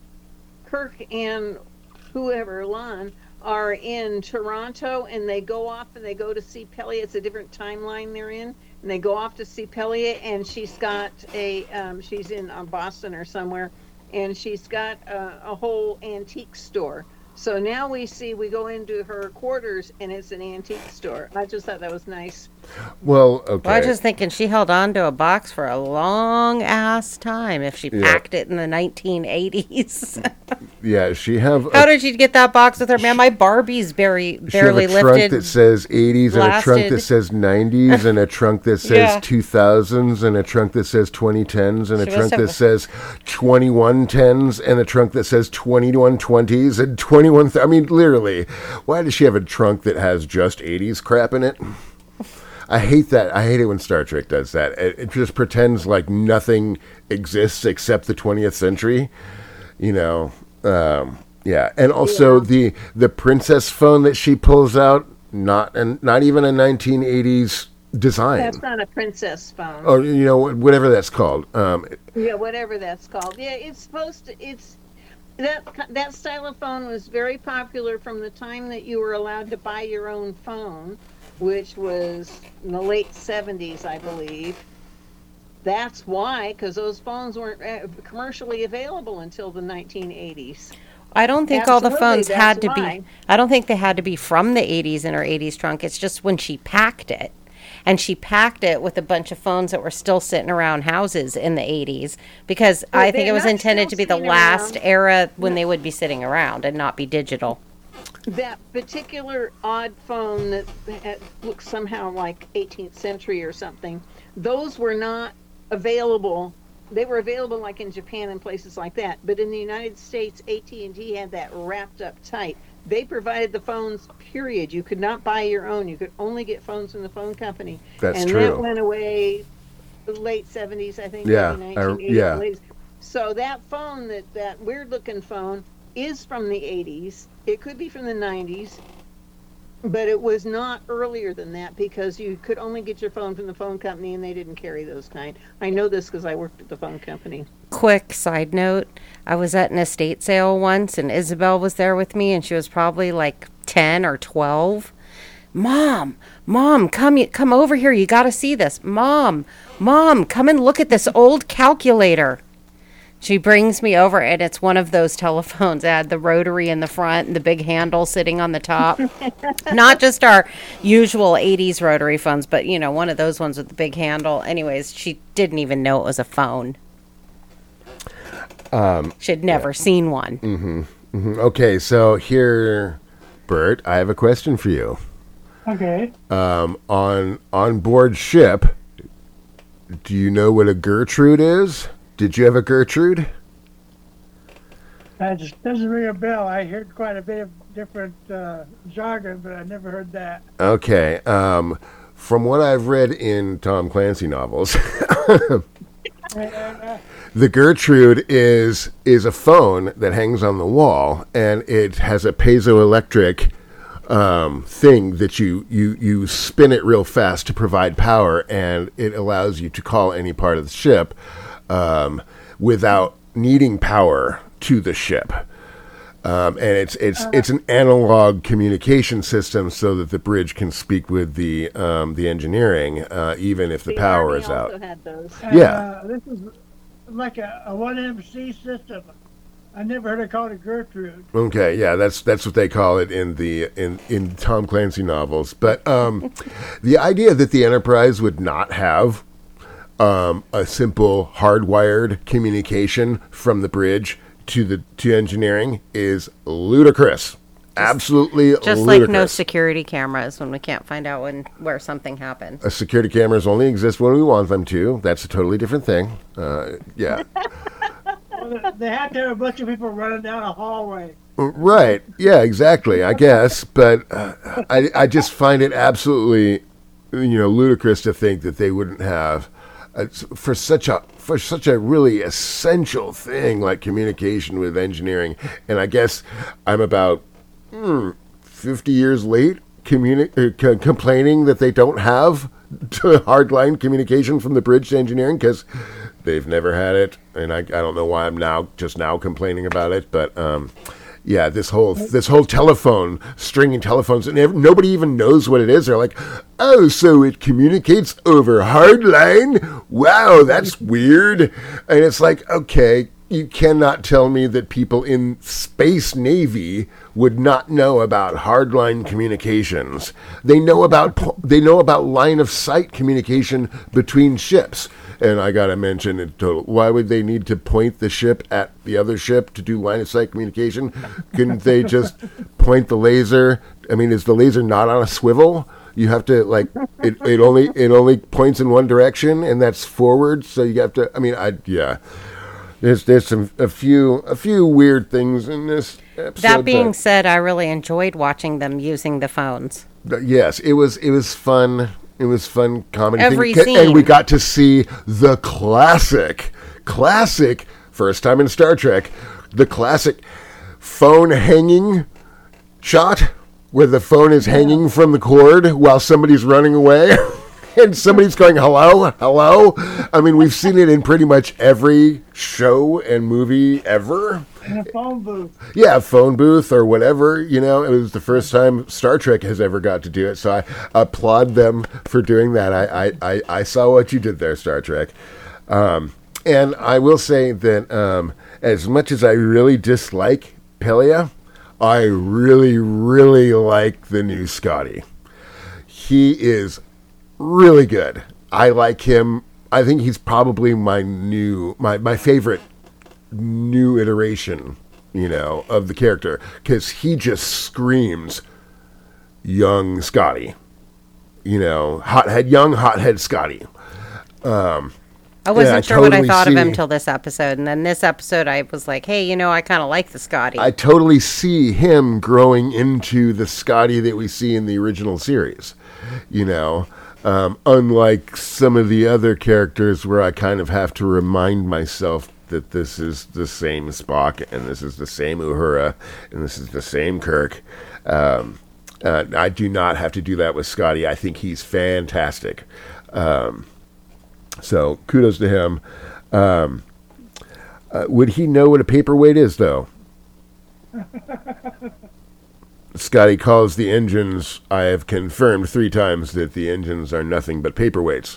[SPEAKER 3] Kirk and whoever Lon are in Toronto and they go off and they go to see Pelia. It's a different timeline they're in, and they go off to see Pelia, and she's got a um, she's in uh, Boston or somewhere, and she's got a, a whole antique store. So now we see we go into her quarters and it's an antique store. I just thought that was nice.
[SPEAKER 1] Well, okay.
[SPEAKER 2] Well, I was just thinking she held on to a box for a long ass time if she
[SPEAKER 1] Yeah.
[SPEAKER 2] packed it in the nineteen eighties.
[SPEAKER 1] yeah, she have
[SPEAKER 2] How
[SPEAKER 1] a,
[SPEAKER 2] did she get that box with her? Man, my Barbie's barely
[SPEAKER 1] she have
[SPEAKER 2] barely
[SPEAKER 1] a trunk
[SPEAKER 2] lifted.
[SPEAKER 1] that says eighties and a trunk that
[SPEAKER 2] lasted.
[SPEAKER 1] says nineties and a trunk that says
[SPEAKER 2] Yeah.
[SPEAKER 1] two thousands and a trunk that says twenty tens and a
[SPEAKER 2] She must
[SPEAKER 1] trunk
[SPEAKER 2] have
[SPEAKER 1] that
[SPEAKER 2] a-
[SPEAKER 1] says twenty-one tens and a trunk that says twenty-one twenties and twenty-one th- I mean, literally, why does she have a trunk that has just eighties crap in it? I hate that. I hate it when Star Trek does that. It, it just pretends like nothing exists except the twentieth century. You know, um, yeah. And also
[SPEAKER 3] Yeah.
[SPEAKER 1] the the princess phone that she pulls out, not and not even a nineteen eighties design.
[SPEAKER 3] That's not a princess phone.
[SPEAKER 1] Oh, you know, whatever that's called. Um,
[SPEAKER 3] Yeah, whatever that's called. Yeah, it's supposed to. It's that that style of phone was very popular from the time that you were allowed to buy your own phone, which was in the late seventies, I believe. That's why, because those phones weren't uh, commercially available until the nineteen eighties.
[SPEAKER 2] I don't think all the
[SPEAKER 3] Absolutely,
[SPEAKER 2] phones
[SPEAKER 3] that's
[SPEAKER 2] had to
[SPEAKER 3] why.
[SPEAKER 2] be. I don't think they had to be from the eighties in her eighties trunk. It's just when she packed it. And she packed it with a bunch of phones that were still sitting around houses in the eighties because
[SPEAKER 3] Well,
[SPEAKER 2] I think
[SPEAKER 3] they're
[SPEAKER 2] it was
[SPEAKER 3] not
[SPEAKER 2] intended
[SPEAKER 3] still
[SPEAKER 2] to be the
[SPEAKER 3] sitting
[SPEAKER 2] last
[SPEAKER 3] around.
[SPEAKER 2] era when they would be sitting around and not be digital.
[SPEAKER 3] That particular odd phone that had, looks somehow like eighteenth century or something, those were not available. They were available like in Japan and places like that, but in the United States, A T and T had that wrapped up tight. They provided the phones, period. You could not buy your own. You could only get phones from the phone company.
[SPEAKER 1] That's
[SPEAKER 3] and
[SPEAKER 1] true.
[SPEAKER 3] that went away the late seventies, I think.
[SPEAKER 1] Yeah,
[SPEAKER 3] maybe
[SPEAKER 1] I-
[SPEAKER 3] nineteen eighties,
[SPEAKER 1] yeah.
[SPEAKER 3] late- So that phone, that, that weird looking phone, is from the eighties. It could be from the nineties, but it was not earlier than that because you could only get your phone from the phone company and they didn't carry those kind. I know this because I worked at the phone company.
[SPEAKER 2] Quick side note, I was at an estate sale once and Isabel was there with me and she was probably like ten or twelve. Mom, Mom, come come over here. You got to see this. Mom, Mom, come and look at this old calculator. She brings me over and it's one of those telephones that had the rotary in the front and the big handle sitting on the top. Not just our usual eighties rotary phones, but you know, one of those ones with the big handle. Anyways, she didn't even know it was a phone. Um, She'd never seen one.
[SPEAKER 1] mhm. Okay, so here, Bert, I have a question for you.
[SPEAKER 4] Okay.
[SPEAKER 1] Um, on on board ship, do you know what a Gertrude is? Did you have a Gertrude?
[SPEAKER 4] That just doesn't ring a bell. I heard quite a bit of different uh, jargon, but I never heard that.
[SPEAKER 1] Okay. Um, from what I've read in Tom Clancy novels, the Gertrude is is a phone that hangs on the wall, and it has a piezoelectric um, thing that you, you you spin it real fast to provide power, and it allows you to call any part of the ship um, without needing power to the ship. Um, and it's it's it's an analog communication system so that the bridge can speak with the um, the engineering, uh, even if the,
[SPEAKER 3] The
[SPEAKER 1] power
[SPEAKER 3] Army
[SPEAKER 1] is
[SPEAKER 3] also
[SPEAKER 1] out.
[SPEAKER 3] had those.
[SPEAKER 4] And,
[SPEAKER 1] Yeah.
[SPEAKER 4] Uh, this is like a, a one M C system. I never heard it called a Gertrude.
[SPEAKER 1] Okay, yeah, that's that's what they call it in the in, in Tom Clancy novels. But um, the idea that the Enterprise would not have um, a simple hardwired communication from the bridge to the to engineering is ludicrous. Absolutely
[SPEAKER 2] Just
[SPEAKER 1] ludicrous.
[SPEAKER 2] like no security cameras when we can't find out when where something happened.
[SPEAKER 1] Uh, security cameras only exist when we want them to. That's a totally different thing. Uh, yeah.
[SPEAKER 4] Well, they had to have a bunch of people running down a hallway.
[SPEAKER 1] Right. Yeah, exactly, I guess. But uh, I, I just find it absolutely, you know, ludicrous to think that they wouldn't have, uh, for such a for such a really essential thing like communication with engineering. And I guess I'm about hmm, fifty years late communi- uh, c- complaining that they don't have hardline communication from the bridge to engineering because they've never had it. And I, I don't know why I'm now just now complaining about it, but um, yeah, this whole this whole telephone stringing telephones, and ev- nobody even knows what it is. They're like, "Oh, so it communicates over hardline? Wow, that's weird." And it's like, okay, you cannot tell me that people in Space Navy would not know about hardline communications. They know about po- they know about line of sight communication between ships. And I gotta mention in total, why would they need to point the ship at the other ship to do line of sight communication? Couldn't they just point the laser? I mean, is the laser not on a swivel? You have to like it. It only it only points in one direction, and that's forward. So you have to. I mean, I yeah. There's there's some a few a few weird things in this episode.
[SPEAKER 2] That being
[SPEAKER 1] but-
[SPEAKER 2] said, I really enjoyed watching them using the phones.
[SPEAKER 1] But yes, it was it was fun. It was fun comedy.
[SPEAKER 2] Every
[SPEAKER 1] thing. And we
[SPEAKER 2] scene.
[SPEAKER 1] got to see the classic, classic first time in Star Trek, the classic phone hanging shot where the phone is hanging from the cord while somebody's running away. and somebody's going, hello, hello. I mean, we've seen it in pretty much every show and movie ever.
[SPEAKER 4] In a phone booth.
[SPEAKER 1] Yeah, phone booth or whatever. You know, it was the first time Star Trek has ever got to do it. So I applaud them for doing that. I, I, I, I saw what you did there, Star Trek. Um, and I will say that um, as much as I really dislike Pelia, I really, really like the new Scotty. He is really good. I like him. I think he's probably my new, my, my favorite new iteration, you know, of the character, because he just screams young Scotty, you know, hothead, young hothead Scotty. Um,
[SPEAKER 2] I wasn't
[SPEAKER 1] yeah, I
[SPEAKER 2] sure what I
[SPEAKER 1] totally
[SPEAKER 2] thought of
[SPEAKER 1] see-
[SPEAKER 2] him till this episode, and then this episode I was like, hey, you know, I kind of like the Scotty.
[SPEAKER 1] I totally see him growing into the Scotty that we see in the original series, you know, um, unlike some of the other characters where I kind of have to remind myself that this is the same Spock and this is the same Uhura and this is the same Kirk. Um, uh, I do not have to do that with Scotty. I think he's fantastic. Um, so kudos to him. Um, uh, would he know what a paperweight is, though? Scotty calls the engines. I have confirmed three times that the engines are nothing but paperweights.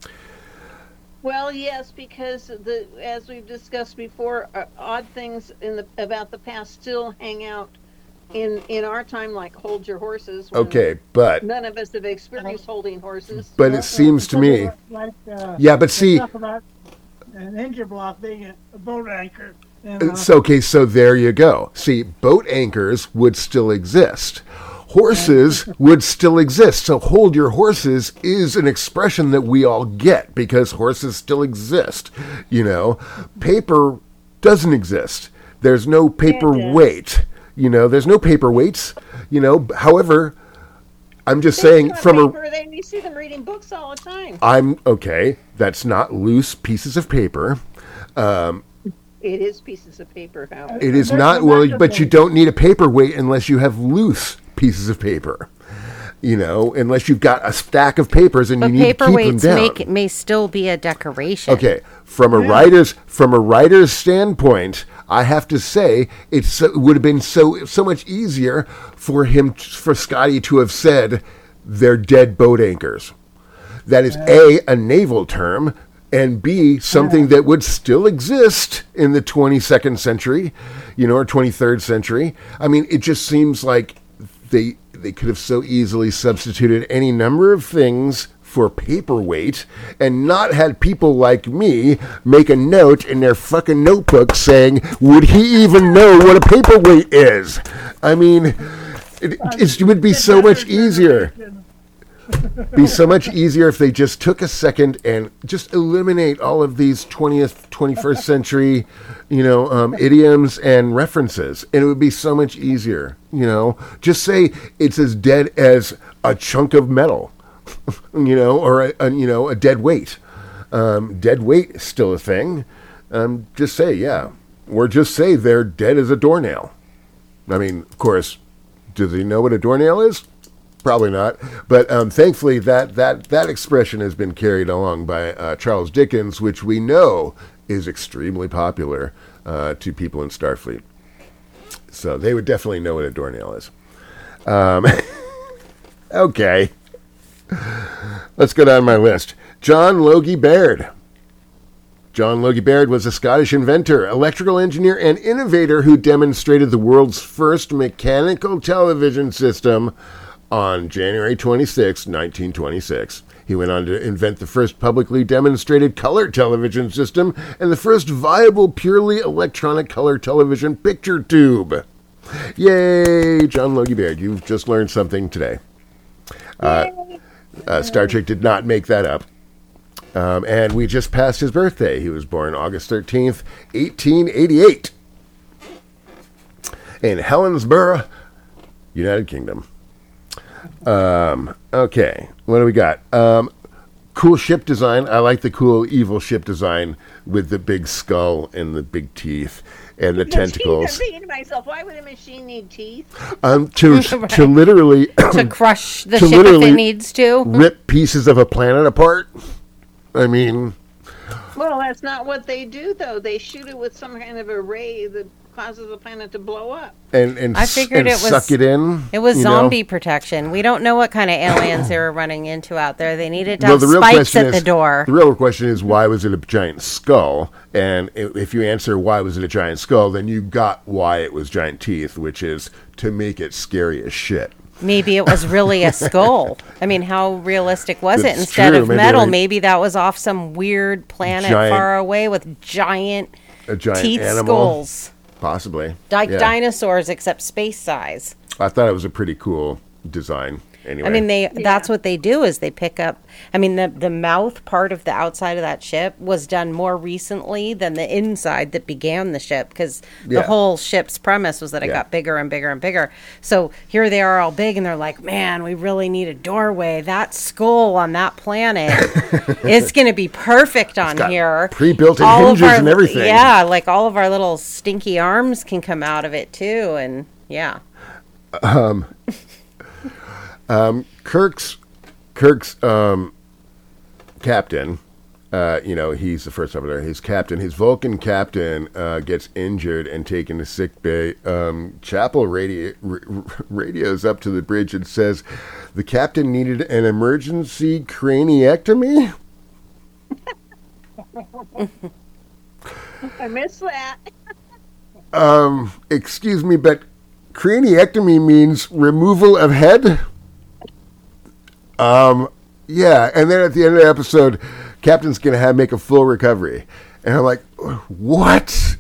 [SPEAKER 3] Well, yes, because the as we've discussed before, uh, odd things in the about the past still hang out in in our time, like hold your horses. when
[SPEAKER 1] Okay, but
[SPEAKER 3] None of us have experienced holding horses.
[SPEAKER 1] but it seems to me,
[SPEAKER 4] Like, uh,
[SPEAKER 1] yeah. But
[SPEAKER 4] they
[SPEAKER 1] see,
[SPEAKER 4] talk about an engine block being a, a boat anchor. And, uh,
[SPEAKER 1] so okay, so there you go. See, boat anchors would still exist. Horses would still exist. So hold your horses is an expression that we all get because horses still exist. You know, paper doesn't exist. There's no paperweight. You know, there's no paperweights. You know, however, I'm just saying from a
[SPEAKER 3] paper, they we see them reading books all the time.
[SPEAKER 1] I'm okay. That's not loose pieces of paper. Um,
[SPEAKER 3] It is pieces of paper, however.
[SPEAKER 1] it is
[SPEAKER 4] There's
[SPEAKER 1] not
[SPEAKER 4] a
[SPEAKER 1] well,
[SPEAKER 4] microphone.
[SPEAKER 1] but you don't need a paperweight unless you have loose pieces of paper. You know, unless you've got a stack of papers and
[SPEAKER 2] but
[SPEAKER 1] you need to keep them
[SPEAKER 2] paperweights
[SPEAKER 1] down.
[SPEAKER 2] make may still be a decoration.
[SPEAKER 1] Okay, from a writer's from a writer's standpoint, I have to say it's so, it would have been so so much easier for him for Scotty to have said they're dead boat anchors. That is a a naval term, and B something that would still exist in the twenty-second century, you know, or twenty-third century. I mean, it just seems like they they could have so easily substituted any number of things for paperweight and not had people like me make a note in their fucking notebook saying, would he even know what a paperweight is? I mean, it, it's, it would be so much easier. Be so much easier if they just took a second and just eliminate all of these twentieth, twenty-first century, you know, um, idioms and references, and it would be so much easier. You know, just say it's as dead as a chunk of metal, you know, or a, a you know a dead weight. Um, dead weight is still a thing. Um, just say yeah, or just say they're dead as a doornail. I mean, of course, do they know what a doornail is? Probably not, but um, thankfully that, that, that expression has been carried along by uh, Charles Dickens, which we know is extremely popular uh, to people in Starfleet. So they would definitely know what a doornail is. Um, okay, let's go down my list. John Logie Baird. John Logie Baird was a Scottish inventor, electrical engineer, and innovator who demonstrated the world's first mechanical television system on January twenty-sixth, nineteen twenty-six. He went on to invent the first publicly demonstrated color television system and the first viable purely electronic color television picture tube. Yay, John Logie Baird, you've just learned something today. Uh, uh, Star Trek did not make that up. Um, and we just passed his birthday. He was born August thirteenth, eighteen eighty-eight. In Helensburgh, United Kingdom. Um, okay, what do we got? Um, cool ship design. I like the cool evil ship design with the big skull and the big teeth and the tentacles.
[SPEAKER 3] I'm thinking to myself, why would a machine need teeth?
[SPEAKER 1] Um, to
[SPEAKER 2] Right.
[SPEAKER 1] to literally
[SPEAKER 2] To crush the
[SPEAKER 1] To
[SPEAKER 2] ship if
[SPEAKER 1] literally
[SPEAKER 2] it needs to.
[SPEAKER 1] rip pieces of a planet apart. I mean,
[SPEAKER 3] Well, that's not what they do, though. They shoot it with some kind of a ray that causes the planet to blow up.
[SPEAKER 1] and and,
[SPEAKER 2] I
[SPEAKER 1] s-
[SPEAKER 2] figured
[SPEAKER 1] and
[SPEAKER 2] it was-
[SPEAKER 1] suck it in.
[SPEAKER 2] It was
[SPEAKER 1] you know?
[SPEAKER 2] zombie protection. We don't know what kind of aliens they were running into out there. They needed to
[SPEAKER 1] Well,
[SPEAKER 2] have
[SPEAKER 1] the real
[SPEAKER 2] spikes
[SPEAKER 1] question
[SPEAKER 2] at
[SPEAKER 1] is
[SPEAKER 2] the door.
[SPEAKER 1] the real question is why was it a giant skull? And i- if you answer why was it a giant skull, then you got why it was giant teeth, which is to make it scary as shit.
[SPEAKER 2] Maybe it was really a skull. I mean, how realistic was it?
[SPEAKER 1] That's
[SPEAKER 2] Instead
[SPEAKER 1] true.
[SPEAKER 2] of
[SPEAKER 1] Maybe
[SPEAKER 2] metal,
[SPEAKER 1] like-
[SPEAKER 2] maybe that was off some weird planet
[SPEAKER 1] Giant-
[SPEAKER 2] far away with giant,
[SPEAKER 1] A giant
[SPEAKER 2] teeth
[SPEAKER 1] animal,
[SPEAKER 2] skulls.
[SPEAKER 1] possibly.
[SPEAKER 2] Like
[SPEAKER 1] Yeah.
[SPEAKER 2] dinosaurs, except space size.
[SPEAKER 1] I thought it was a pretty cool design. Anyway,
[SPEAKER 2] I mean, they that's what they do is they pick up. I mean, the the mouth part of the outside of that ship was done more recently than the inside that began the ship because
[SPEAKER 1] Yeah.
[SPEAKER 2] the whole ship's premise was that it
[SPEAKER 1] Yeah.
[SPEAKER 2] got bigger and bigger and bigger. So here they are all big, and they're like, "Man, we really need a doorway. That skull on that planet is going to be perfect on
[SPEAKER 1] got
[SPEAKER 2] here.
[SPEAKER 1] pre-built-in
[SPEAKER 2] All of
[SPEAKER 1] hinges
[SPEAKER 2] our-
[SPEAKER 1] and everything."
[SPEAKER 2] Yeah, like all of our little stinky arms can come out of it too, and yeah."
[SPEAKER 1] Kirk's Kirk's um, captain, uh, you know, he's the first officer. His captain, his Vulcan captain, uh, gets injured and taken to sick bay. Um, Chapel radio, r- r- radios up to the bridge and says the captain needed an emergency craniectomy.
[SPEAKER 3] I missed that.
[SPEAKER 1] Um, excuse me, but craniectomy means removal of head. Um, yeah, and then at the end of the episode, Captain's gonna have make a full recovery, and I'm like, what?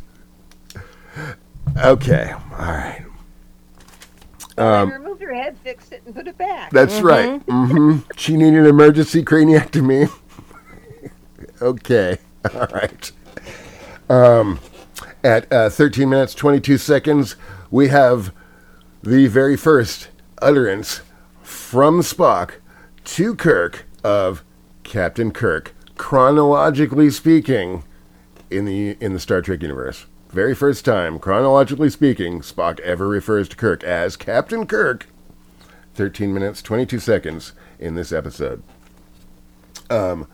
[SPEAKER 1] Okay, all right,
[SPEAKER 3] Um, removed her head, fixed it, and put it back.
[SPEAKER 1] that's right. hmm She needed an emergency craniectomy. Okay, all right. Um, at uh, thirteen minutes twenty-two seconds, we have the very first utterance from Spock to Kirk of Captain Kirk, chronologically speaking, in the in the Star Trek universe. Very first time, chronologically speaking, Spock ever refers to Kirk as Captain Kirk. thirteen minutes, twenty-two seconds in this episode. Um,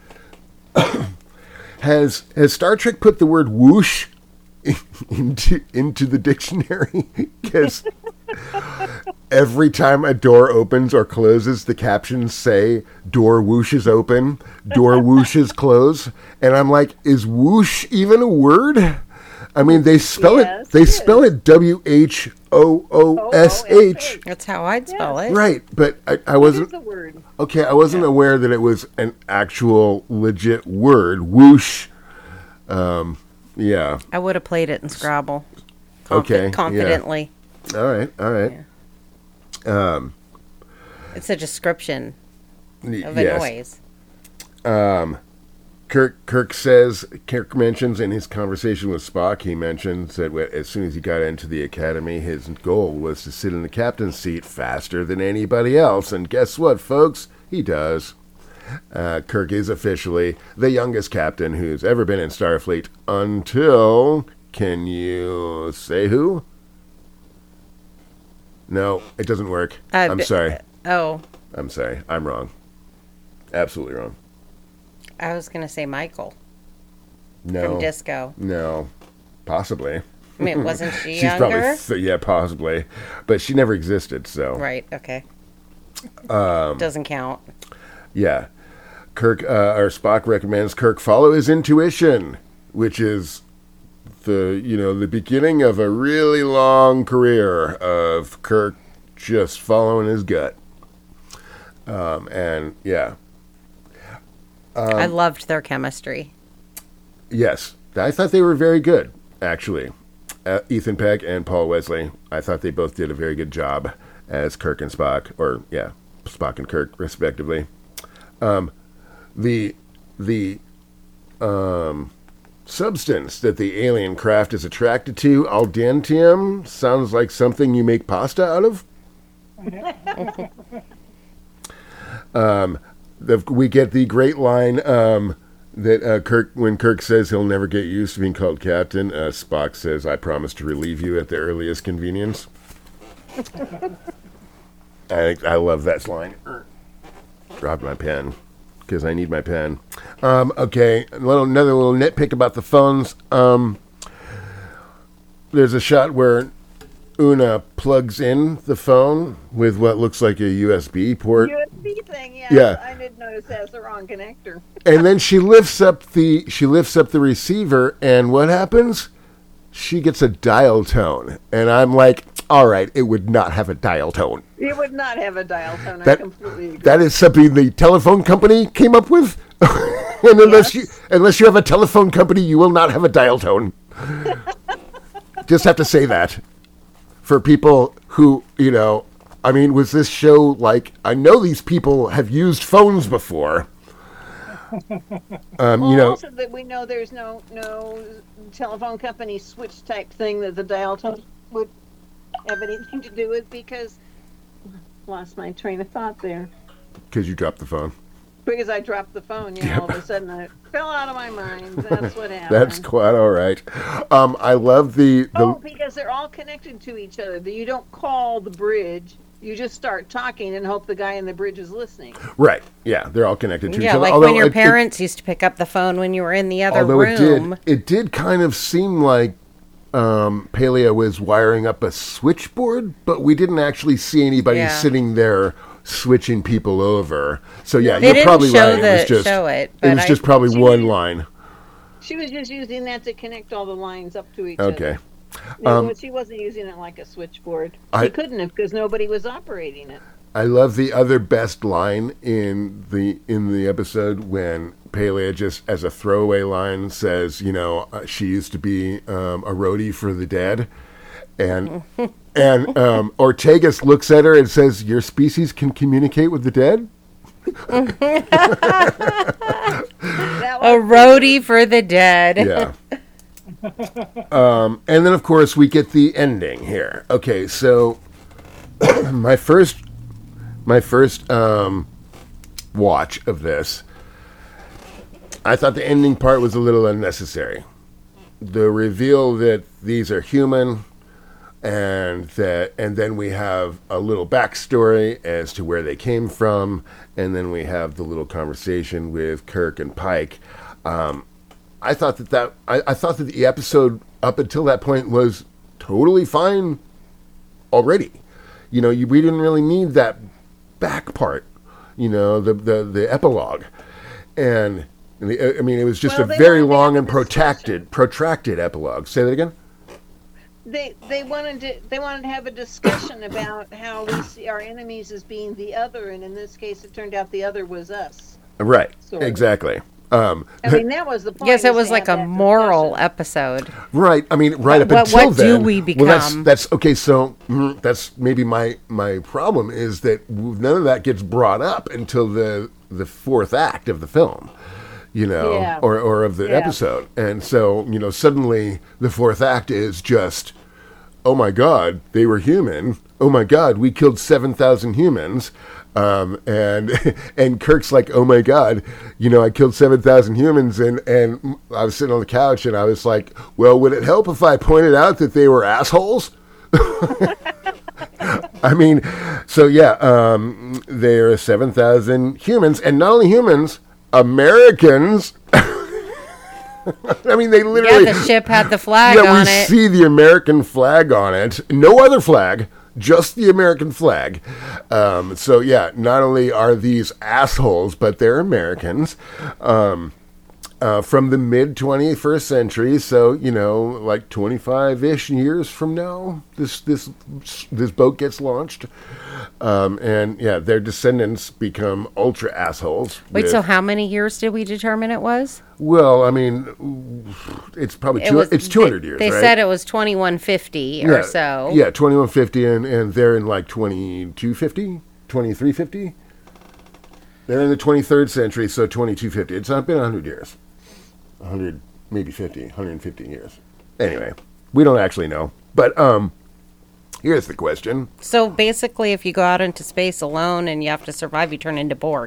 [SPEAKER 1] has has Star Trek put the word whoosh into into the dictionary? Because every time a door opens or closes, the captions say "door whooshes open," "door whooshes close," and I'm like, is whoosh even a word? I mean, they spell
[SPEAKER 3] Yes,
[SPEAKER 1] it. They
[SPEAKER 3] it
[SPEAKER 1] spell it W H O O S H.
[SPEAKER 2] That's how I'd spell it.
[SPEAKER 1] Right, but I, I
[SPEAKER 3] What
[SPEAKER 1] wasn't
[SPEAKER 3] is the word?
[SPEAKER 1] okay. I wasn't aware that it was an actual legit word. Whoosh. Um, yeah.
[SPEAKER 2] I would have played it in Scrabble.
[SPEAKER 1] Okay, yeah.
[SPEAKER 2] Confidently.
[SPEAKER 1] All right. All right. Um,
[SPEAKER 2] It's a description
[SPEAKER 1] y-
[SPEAKER 2] of a
[SPEAKER 1] yes.
[SPEAKER 2] noise.
[SPEAKER 1] Um, Kirk Kirk says Kirk mentions in his conversation with Spock, he mentions that wh- as soon as he got into the academy, his goal was to sit in the captain's seat faster than anybody else. And guess what, folks? He does. Uh, Kirk is officially the youngest captain who's ever been in Starfleet until, can you say who? No, it doesn't work.
[SPEAKER 2] Uh,
[SPEAKER 1] I'm
[SPEAKER 2] b-
[SPEAKER 1] sorry.
[SPEAKER 2] Oh,
[SPEAKER 1] I'm sorry. I'm wrong. Absolutely wrong.
[SPEAKER 2] I was going to say Michael
[SPEAKER 1] No.
[SPEAKER 2] from Disco.
[SPEAKER 1] No. Possibly.
[SPEAKER 2] I mean, wasn't she
[SPEAKER 1] She's
[SPEAKER 2] younger?
[SPEAKER 1] probably th- yeah, possibly, but she never existed. So
[SPEAKER 2] Right, okay.
[SPEAKER 1] Um,
[SPEAKER 2] Doesn't count.
[SPEAKER 1] yeah, Kirk uh, or Spock recommends Kirk follow his intuition, which is the you know the beginning of a really long career of Kirk just following his gut. Um, and yeah,
[SPEAKER 2] I
[SPEAKER 1] Um,
[SPEAKER 2] loved their chemistry.
[SPEAKER 1] yes, I thought they were very good actually. Uh, Ethan Peck and Paul Wesley, I thought they both did a very good job as Kirk and Spock, or yeah, Spock and Kirk, respectively. Um, the the um, substance that the alien craft is attracted to, aldantium, sounds like something you make pasta out of. um, the, we get the great line um, that uh, Kirk, when Kirk says he'll never get used to being called captain, uh, Spock says, "I promise to relieve you at the earliest convenience." I I love that line. Dropped my pen because I need my pen. Um, okay, a little, another little nitpick about the phones. Um, there's a shot where Una plugs in the phone with what looks like a U S B port.
[SPEAKER 3] U S B thing, yeah.
[SPEAKER 1] Yeah.
[SPEAKER 3] I didn't notice that's the wrong connector.
[SPEAKER 1] And then she lifts up the she lifts up the receiver, and what happens? She gets a dial tone, and I'm like, all right, it would not have a dial tone.
[SPEAKER 3] It would not have a dial tone.
[SPEAKER 1] That,
[SPEAKER 3] I completely agree.
[SPEAKER 1] that is something the telephone company came up with. And unless
[SPEAKER 3] Yes.
[SPEAKER 1] you unless you have a telephone company, you will not have a dial tone. Just have to say that. For people who, you know, I mean, was this show like, I know these people have used phones before. Um,
[SPEAKER 3] well,
[SPEAKER 1] you know,
[SPEAKER 3] also that we know there's no no telephone company switch type thing that the dial tone would have anything to do with, because lost my train of thought there.
[SPEAKER 1] because you dropped the phone.
[SPEAKER 3] Because I dropped the phone, you know,
[SPEAKER 1] Yep.
[SPEAKER 3] all of a sudden it fell out of my mind. That's what happened.
[SPEAKER 1] That's quite all right. Um, I love the, the
[SPEAKER 3] Oh, because they're all connected to each other. You don't call the bridge. You just start talking and hope the guy in the bridge is listening.
[SPEAKER 1] right. Yeah, they're all connected to each
[SPEAKER 2] Yeah,
[SPEAKER 1] other.
[SPEAKER 2] like
[SPEAKER 1] Although
[SPEAKER 2] when your
[SPEAKER 1] it- it-
[SPEAKER 2] parents used to pick up the phone when you were in the other
[SPEAKER 1] although
[SPEAKER 2] room.
[SPEAKER 1] it did, it did kind of seem like um, Palea was wiring up a switchboard, but we didn't actually see anybody
[SPEAKER 2] Yeah.
[SPEAKER 1] sitting there switching people over. So yeah,
[SPEAKER 2] They
[SPEAKER 1] you're
[SPEAKER 2] didn't
[SPEAKER 1] probably
[SPEAKER 2] show
[SPEAKER 1] right.
[SPEAKER 2] the-
[SPEAKER 1] it was just
[SPEAKER 2] show it,
[SPEAKER 1] it
[SPEAKER 2] but
[SPEAKER 1] was
[SPEAKER 2] I-
[SPEAKER 1] just probably
[SPEAKER 3] She
[SPEAKER 1] one
[SPEAKER 3] didn't-
[SPEAKER 1] line.
[SPEAKER 3] She was just using that to connect all the lines up to each
[SPEAKER 1] Okay.
[SPEAKER 3] other. No,
[SPEAKER 1] Um,
[SPEAKER 3] she wasn't using it like a switchboard. She
[SPEAKER 1] I-
[SPEAKER 3] couldn't have, because nobody was operating it.
[SPEAKER 1] I love the other best line in the in the episode when Palea just as a throwaway line says, you know, uh, she used to be um, a roadie for the dead, and and um, Ortegas looks at her and says, "Your species can communicate with the dead."
[SPEAKER 3] That
[SPEAKER 2] A
[SPEAKER 3] was
[SPEAKER 2] roadie for the dead.
[SPEAKER 1] Yeah. um, and then of course we get the ending here. Okay, so my first my first um, watch of this, I thought the ending part was a little unnecessary. The reveal that these are human, and that, and then we have a little backstory as to where they came from, and then we have the little conversation with Kirk and Pike. Um, I thought that that I, I thought that the episode up until that point was totally fine already. You know, you, we didn't really need that back part. You know, the the, the epilogue, and the, I mean, it was just
[SPEAKER 3] Well,
[SPEAKER 1] a
[SPEAKER 3] they
[SPEAKER 1] very
[SPEAKER 3] wanted to
[SPEAKER 1] long
[SPEAKER 3] have
[SPEAKER 1] and
[SPEAKER 3] a discussion.
[SPEAKER 1] protracted protracted epilogue. Say that again.
[SPEAKER 3] They they wanted to they wanted to have a discussion about how we see our enemies as being the other, and in this case, it turned out the other was us.
[SPEAKER 1] Right.
[SPEAKER 3] Sort of.
[SPEAKER 1] Exactly. Um,
[SPEAKER 3] I mean, that was the point.
[SPEAKER 2] Yes, it
[SPEAKER 3] is
[SPEAKER 2] was
[SPEAKER 3] to
[SPEAKER 2] like
[SPEAKER 3] have
[SPEAKER 2] a
[SPEAKER 3] that
[SPEAKER 2] moral
[SPEAKER 3] discussion.
[SPEAKER 2] episode.
[SPEAKER 1] right. I mean, right up
[SPEAKER 2] What-
[SPEAKER 1] until
[SPEAKER 2] what do
[SPEAKER 1] then.
[SPEAKER 2] we
[SPEAKER 1] Well, that's
[SPEAKER 2] become?
[SPEAKER 1] that's okay. So mm, that's maybe my my problem is that none of that gets brought up until the the fourth act of the film. You know,
[SPEAKER 3] Yeah.
[SPEAKER 1] or or of the
[SPEAKER 3] Yeah.
[SPEAKER 1] episode, and so you know, suddenly the fourth act is just, oh my God, they were human. Oh my God, we killed seven thousand humans. Um, and and Kirk's like, oh my God, you know, I killed seven thousand humans. And, and I was sitting on the couch and I was like, well, would it help if I pointed out that they were assholes? I mean, so yeah, um, there are seven thousand humans, and not only humans, Americans. I mean, they literally.
[SPEAKER 2] Yeah, the ship had the flag
[SPEAKER 1] Yeah,
[SPEAKER 2] on
[SPEAKER 1] we
[SPEAKER 2] it.
[SPEAKER 1] see the American flag on it. No other flag, just the American flag. Um, so, yeah, not only are these assholes, but they're Americans um, uh, from the mid twenty-first century. So, you know, like twenty-five-ish years from now, this this this boat gets launched. Um, and, yeah, their descendants become ultra assholes.
[SPEAKER 2] Wait,
[SPEAKER 1] with-
[SPEAKER 2] so how many years did we determine it was?
[SPEAKER 1] Well, I mean, it's probably
[SPEAKER 2] It
[SPEAKER 1] two,
[SPEAKER 2] was,
[SPEAKER 1] it's two hundred
[SPEAKER 2] they,
[SPEAKER 1] years,
[SPEAKER 2] They
[SPEAKER 1] right?
[SPEAKER 2] said it was twenty-one fifty or so.
[SPEAKER 1] Yeah, twenty-one fifty, and, and they're in like twenty-two fifty, twenty-three fifty. They're in the twenty-third century, so twenty-two fifty. It's not been one hundred years. one hundred, maybe fifty, one hundred fifty years. Anyway, we don't actually know. But um, here's the question.
[SPEAKER 2] So basically, if you go out into space alone and you have to survive, you turn into Borg.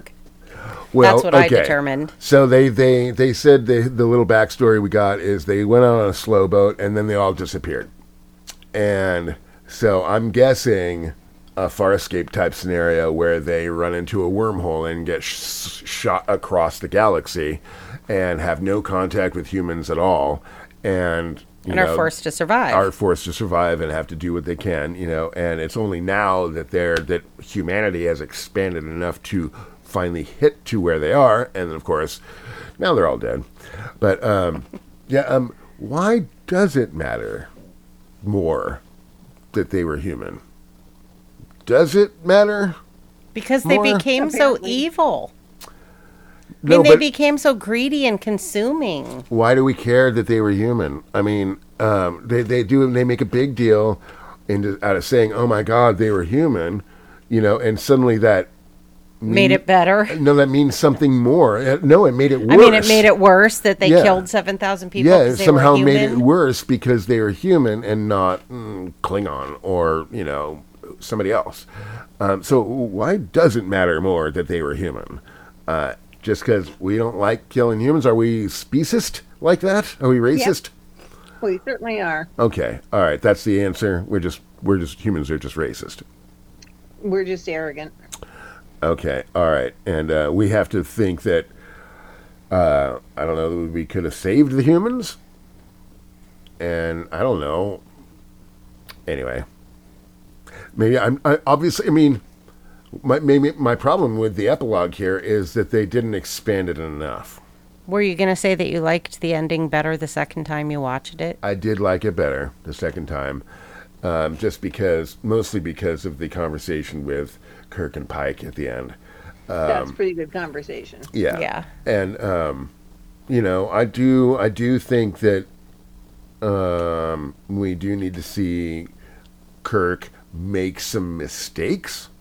[SPEAKER 1] Well,
[SPEAKER 2] That's what I
[SPEAKER 1] okay.
[SPEAKER 2] determined.
[SPEAKER 1] So they, they, they said the, the little backstory we got is they went out on a slow boat and then they all disappeared. And so I'm guessing a far escape type scenario where they run into a wormhole and get sh- shot across the galaxy and have no contact with humans at all. And, you
[SPEAKER 2] And
[SPEAKER 1] know,
[SPEAKER 2] are forced to survive.
[SPEAKER 1] are forced to survive and have to do what they can, you know, and it's only now that they're, that humanity has expanded enough to finally hit to where they are, and then of course now they're all dead. But um yeah um why does it matter more that they were human? Does it matter?
[SPEAKER 2] Because they
[SPEAKER 1] More?
[SPEAKER 2] became so
[SPEAKER 3] Apparently.
[SPEAKER 2] evil. I
[SPEAKER 1] No,
[SPEAKER 2] mean, they
[SPEAKER 1] but
[SPEAKER 2] became so greedy and consuming.
[SPEAKER 1] why do we care that they were human? I mean, um they, they do they make a big deal into, out of saying, oh my god, they were human, you know, and suddenly that
[SPEAKER 2] Made it better.
[SPEAKER 1] no, that means something more. Uh, No, it made it worse.
[SPEAKER 2] I mean, it made it worse that they
[SPEAKER 1] Yeah.
[SPEAKER 2] killed seven thousand people.
[SPEAKER 1] Yeah, it
[SPEAKER 2] 'cause they
[SPEAKER 1] somehow
[SPEAKER 2] were
[SPEAKER 1] made it
[SPEAKER 2] human.
[SPEAKER 1] worse because they were human and not mm, Klingon or, you know, somebody else. Um, so why does it matter more that they were human? Uh, just because we don't like killing humans? Are we speciest like that? Are we racist?
[SPEAKER 3] We certainly are.
[SPEAKER 1] Okay, all right, that's the answer. We're just we're just humans are just racist.
[SPEAKER 3] We're just arrogant.
[SPEAKER 1] Okay, all right, and uh, we have to think that uh, I don't know, we could have saved the humans, and I don't know. Anyway, maybe I'm I, obviously. I mean, my maybe my problem with the epilogue here is that they didn't expand it enough.
[SPEAKER 2] Were you going to say that you liked the ending better the second time you watched it?
[SPEAKER 1] I did like it better the second time, um, just because, mostly because of the conversation with Kirk and Pike at the end.
[SPEAKER 3] That's pretty good conversation.
[SPEAKER 1] Yeah.
[SPEAKER 2] Yeah.
[SPEAKER 1] And um, you know, I do I do think that um, we do need to see Kirk make some mistakes.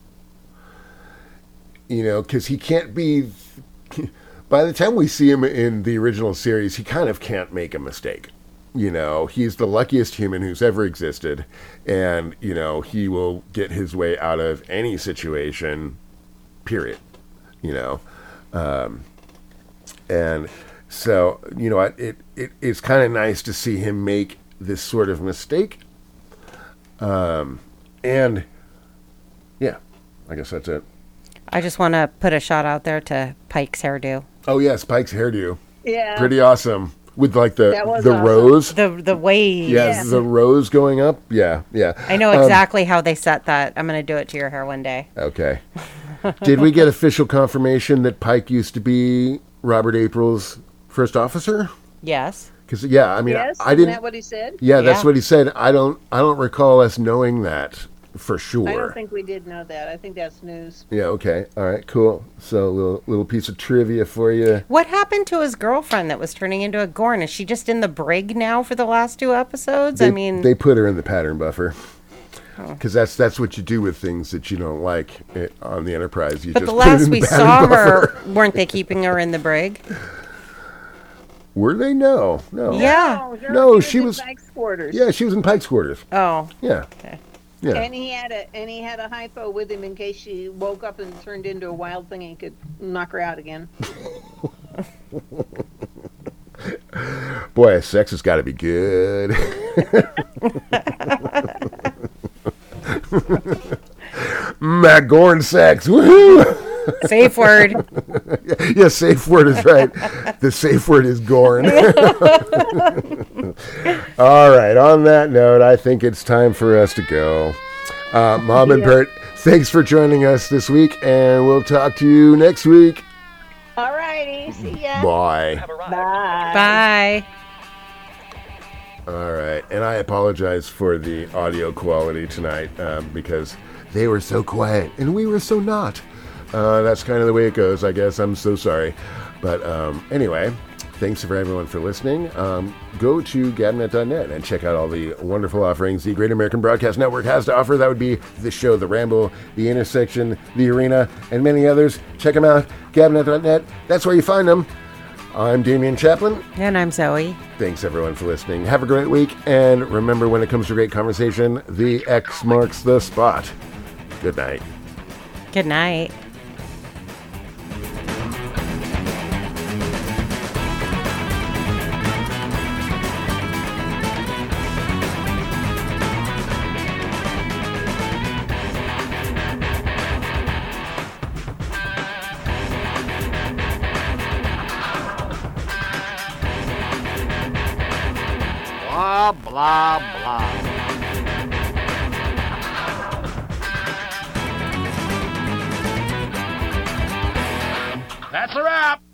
[SPEAKER 1] You know, because he can't be. By the time we see him in the original series, he kind of can't make a mistake. You know, he's the luckiest human who's ever existed, and you know he will get his way out of any situation. Period. You know, um, and so you know, it it it's kind of nice to see him make this sort of mistake. Um, and yeah, I guess that's it.
[SPEAKER 2] I just want to put a shout out there to Pike's hairdo.
[SPEAKER 1] Oh yes, Pike's hairdo,
[SPEAKER 3] Yeah.
[SPEAKER 1] pretty awesome with like the
[SPEAKER 3] That was
[SPEAKER 1] the
[SPEAKER 3] awesome.
[SPEAKER 1] rose.
[SPEAKER 2] The the way
[SPEAKER 1] Yes, the rose going up. Yeah, yeah.
[SPEAKER 2] I know
[SPEAKER 1] Um,
[SPEAKER 2] exactly how they set that. I'm going to do it to your hair one day.
[SPEAKER 1] Okay. Did we get official confirmation that Pike used to be Robert April's first officer?
[SPEAKER 2] Yes.
[SPEAKER 1] Because yeah, I mean,
[SPEAKER 3] Yes,
[SPEAKER 1] I, I
[SPEAKER 3] isn't
[SPEAKER 1] didn't.
[SPEAKER 3] that what he said?
[SPEAKER 1] yeah, that's
[SPEAKER 2] Yeah.
[SPEAKER 1] what he said. I don't. I don't recall us knowing that for sure.
[SPEAKER 3] I don't think we did know that. I think that's news.
[SPEAKER 1] Yeah. Okay. All right. Cool. So a little little piece of trivia for you.
[SPEAKER 2] What happened to his girlfriend that was turning into a Gorn? Is she just in the brig now for the last two episodes?
[SPEAKER 1] They,
[SPEAKER 2] I mean,
[SPEAKER 1] they put her in the pattern buffer. Because that's that's what you do with things that you don't like eh, on the Enterprise. You
[SPEAKER 2] but
[SPEAKER 1] just
[SPEAKER 2] the
[SPEAKER 1] put it
[SPEAKER 2] last
[SPEAKER 1] in the
[SPEAKER 2] we
[SPEAKER 1] pattern
[SPEAKER 2] saw
[SPEAKER 1] buffer.
[SPEAKER 2] her, weren't they keeping her in the brig?
[SPEAKER 1] Were they? No, no.
[SPEAKER 2] Yeah.
[SPEAKER 3] No, sure,
[SPEAKER 1] No,
[SPEAKER 3] she
[SPEAKER 1] she
[SPEAKER 3] was
[SPEAKER 1] was-
[SPEAKER 3] in Pike's quarters.
[SPEAKER 1] Yeah, she was in Pike's quarters.
[SPEAKER 2] Oh,
[SPEAKER 1] Yeah,
[SPEAKER 2] okay.
[SPEAKER 1] yeah.
[SPEAKER 3] And he had a and he had a hypo with him in case she woke up and turned into a wild thing and he could knock her out again.
[SPEAKER 1] Boy, sex has got to be good. Matt Gorn sex, woohoo!
[SPEAKER 2] Safe word.
[SPEAKER 1] Yeah, safe word is right. The safe word is Gorn. All right, on that note, I think it's time for us to go. Uh, Mom and Bert, thanks for joining us this week, and we'll talk to you next week.
[SPEAKER 3] All righty. See ya.
[SPEAKER 1] Bye.
[SPEAKER 3] Bye.
[SPEAKER 2] Bye.
[SPEAKER 1] All right, and I apologize for the audio quality tonight um, because they were so quiet and we were so not. Uh, that's kind of the way it goes, I guess. I'm so sorry. But um, anyway, thanks for everyone for listening. Um, go to gabnet dot net and check out all the wonderful offerings the Great American Broadcast Network has to offer. That would be the show, The Ramble, The Intersection, The Arena, and many others. Check them out, gabnet dot net. That's where you find them. I'm Damian Chaplin.
[SPEAKER 2] And I'm Zoe.
[SPEAKER 1] Thanks, everyone, for listening. Have a great week. And remember, when it comes to great conversation, the X marks the spot. Good night.
[SPEAKER 2] Good night.
[SPEAKER 5] Blah, blah, blah. That's a wrap.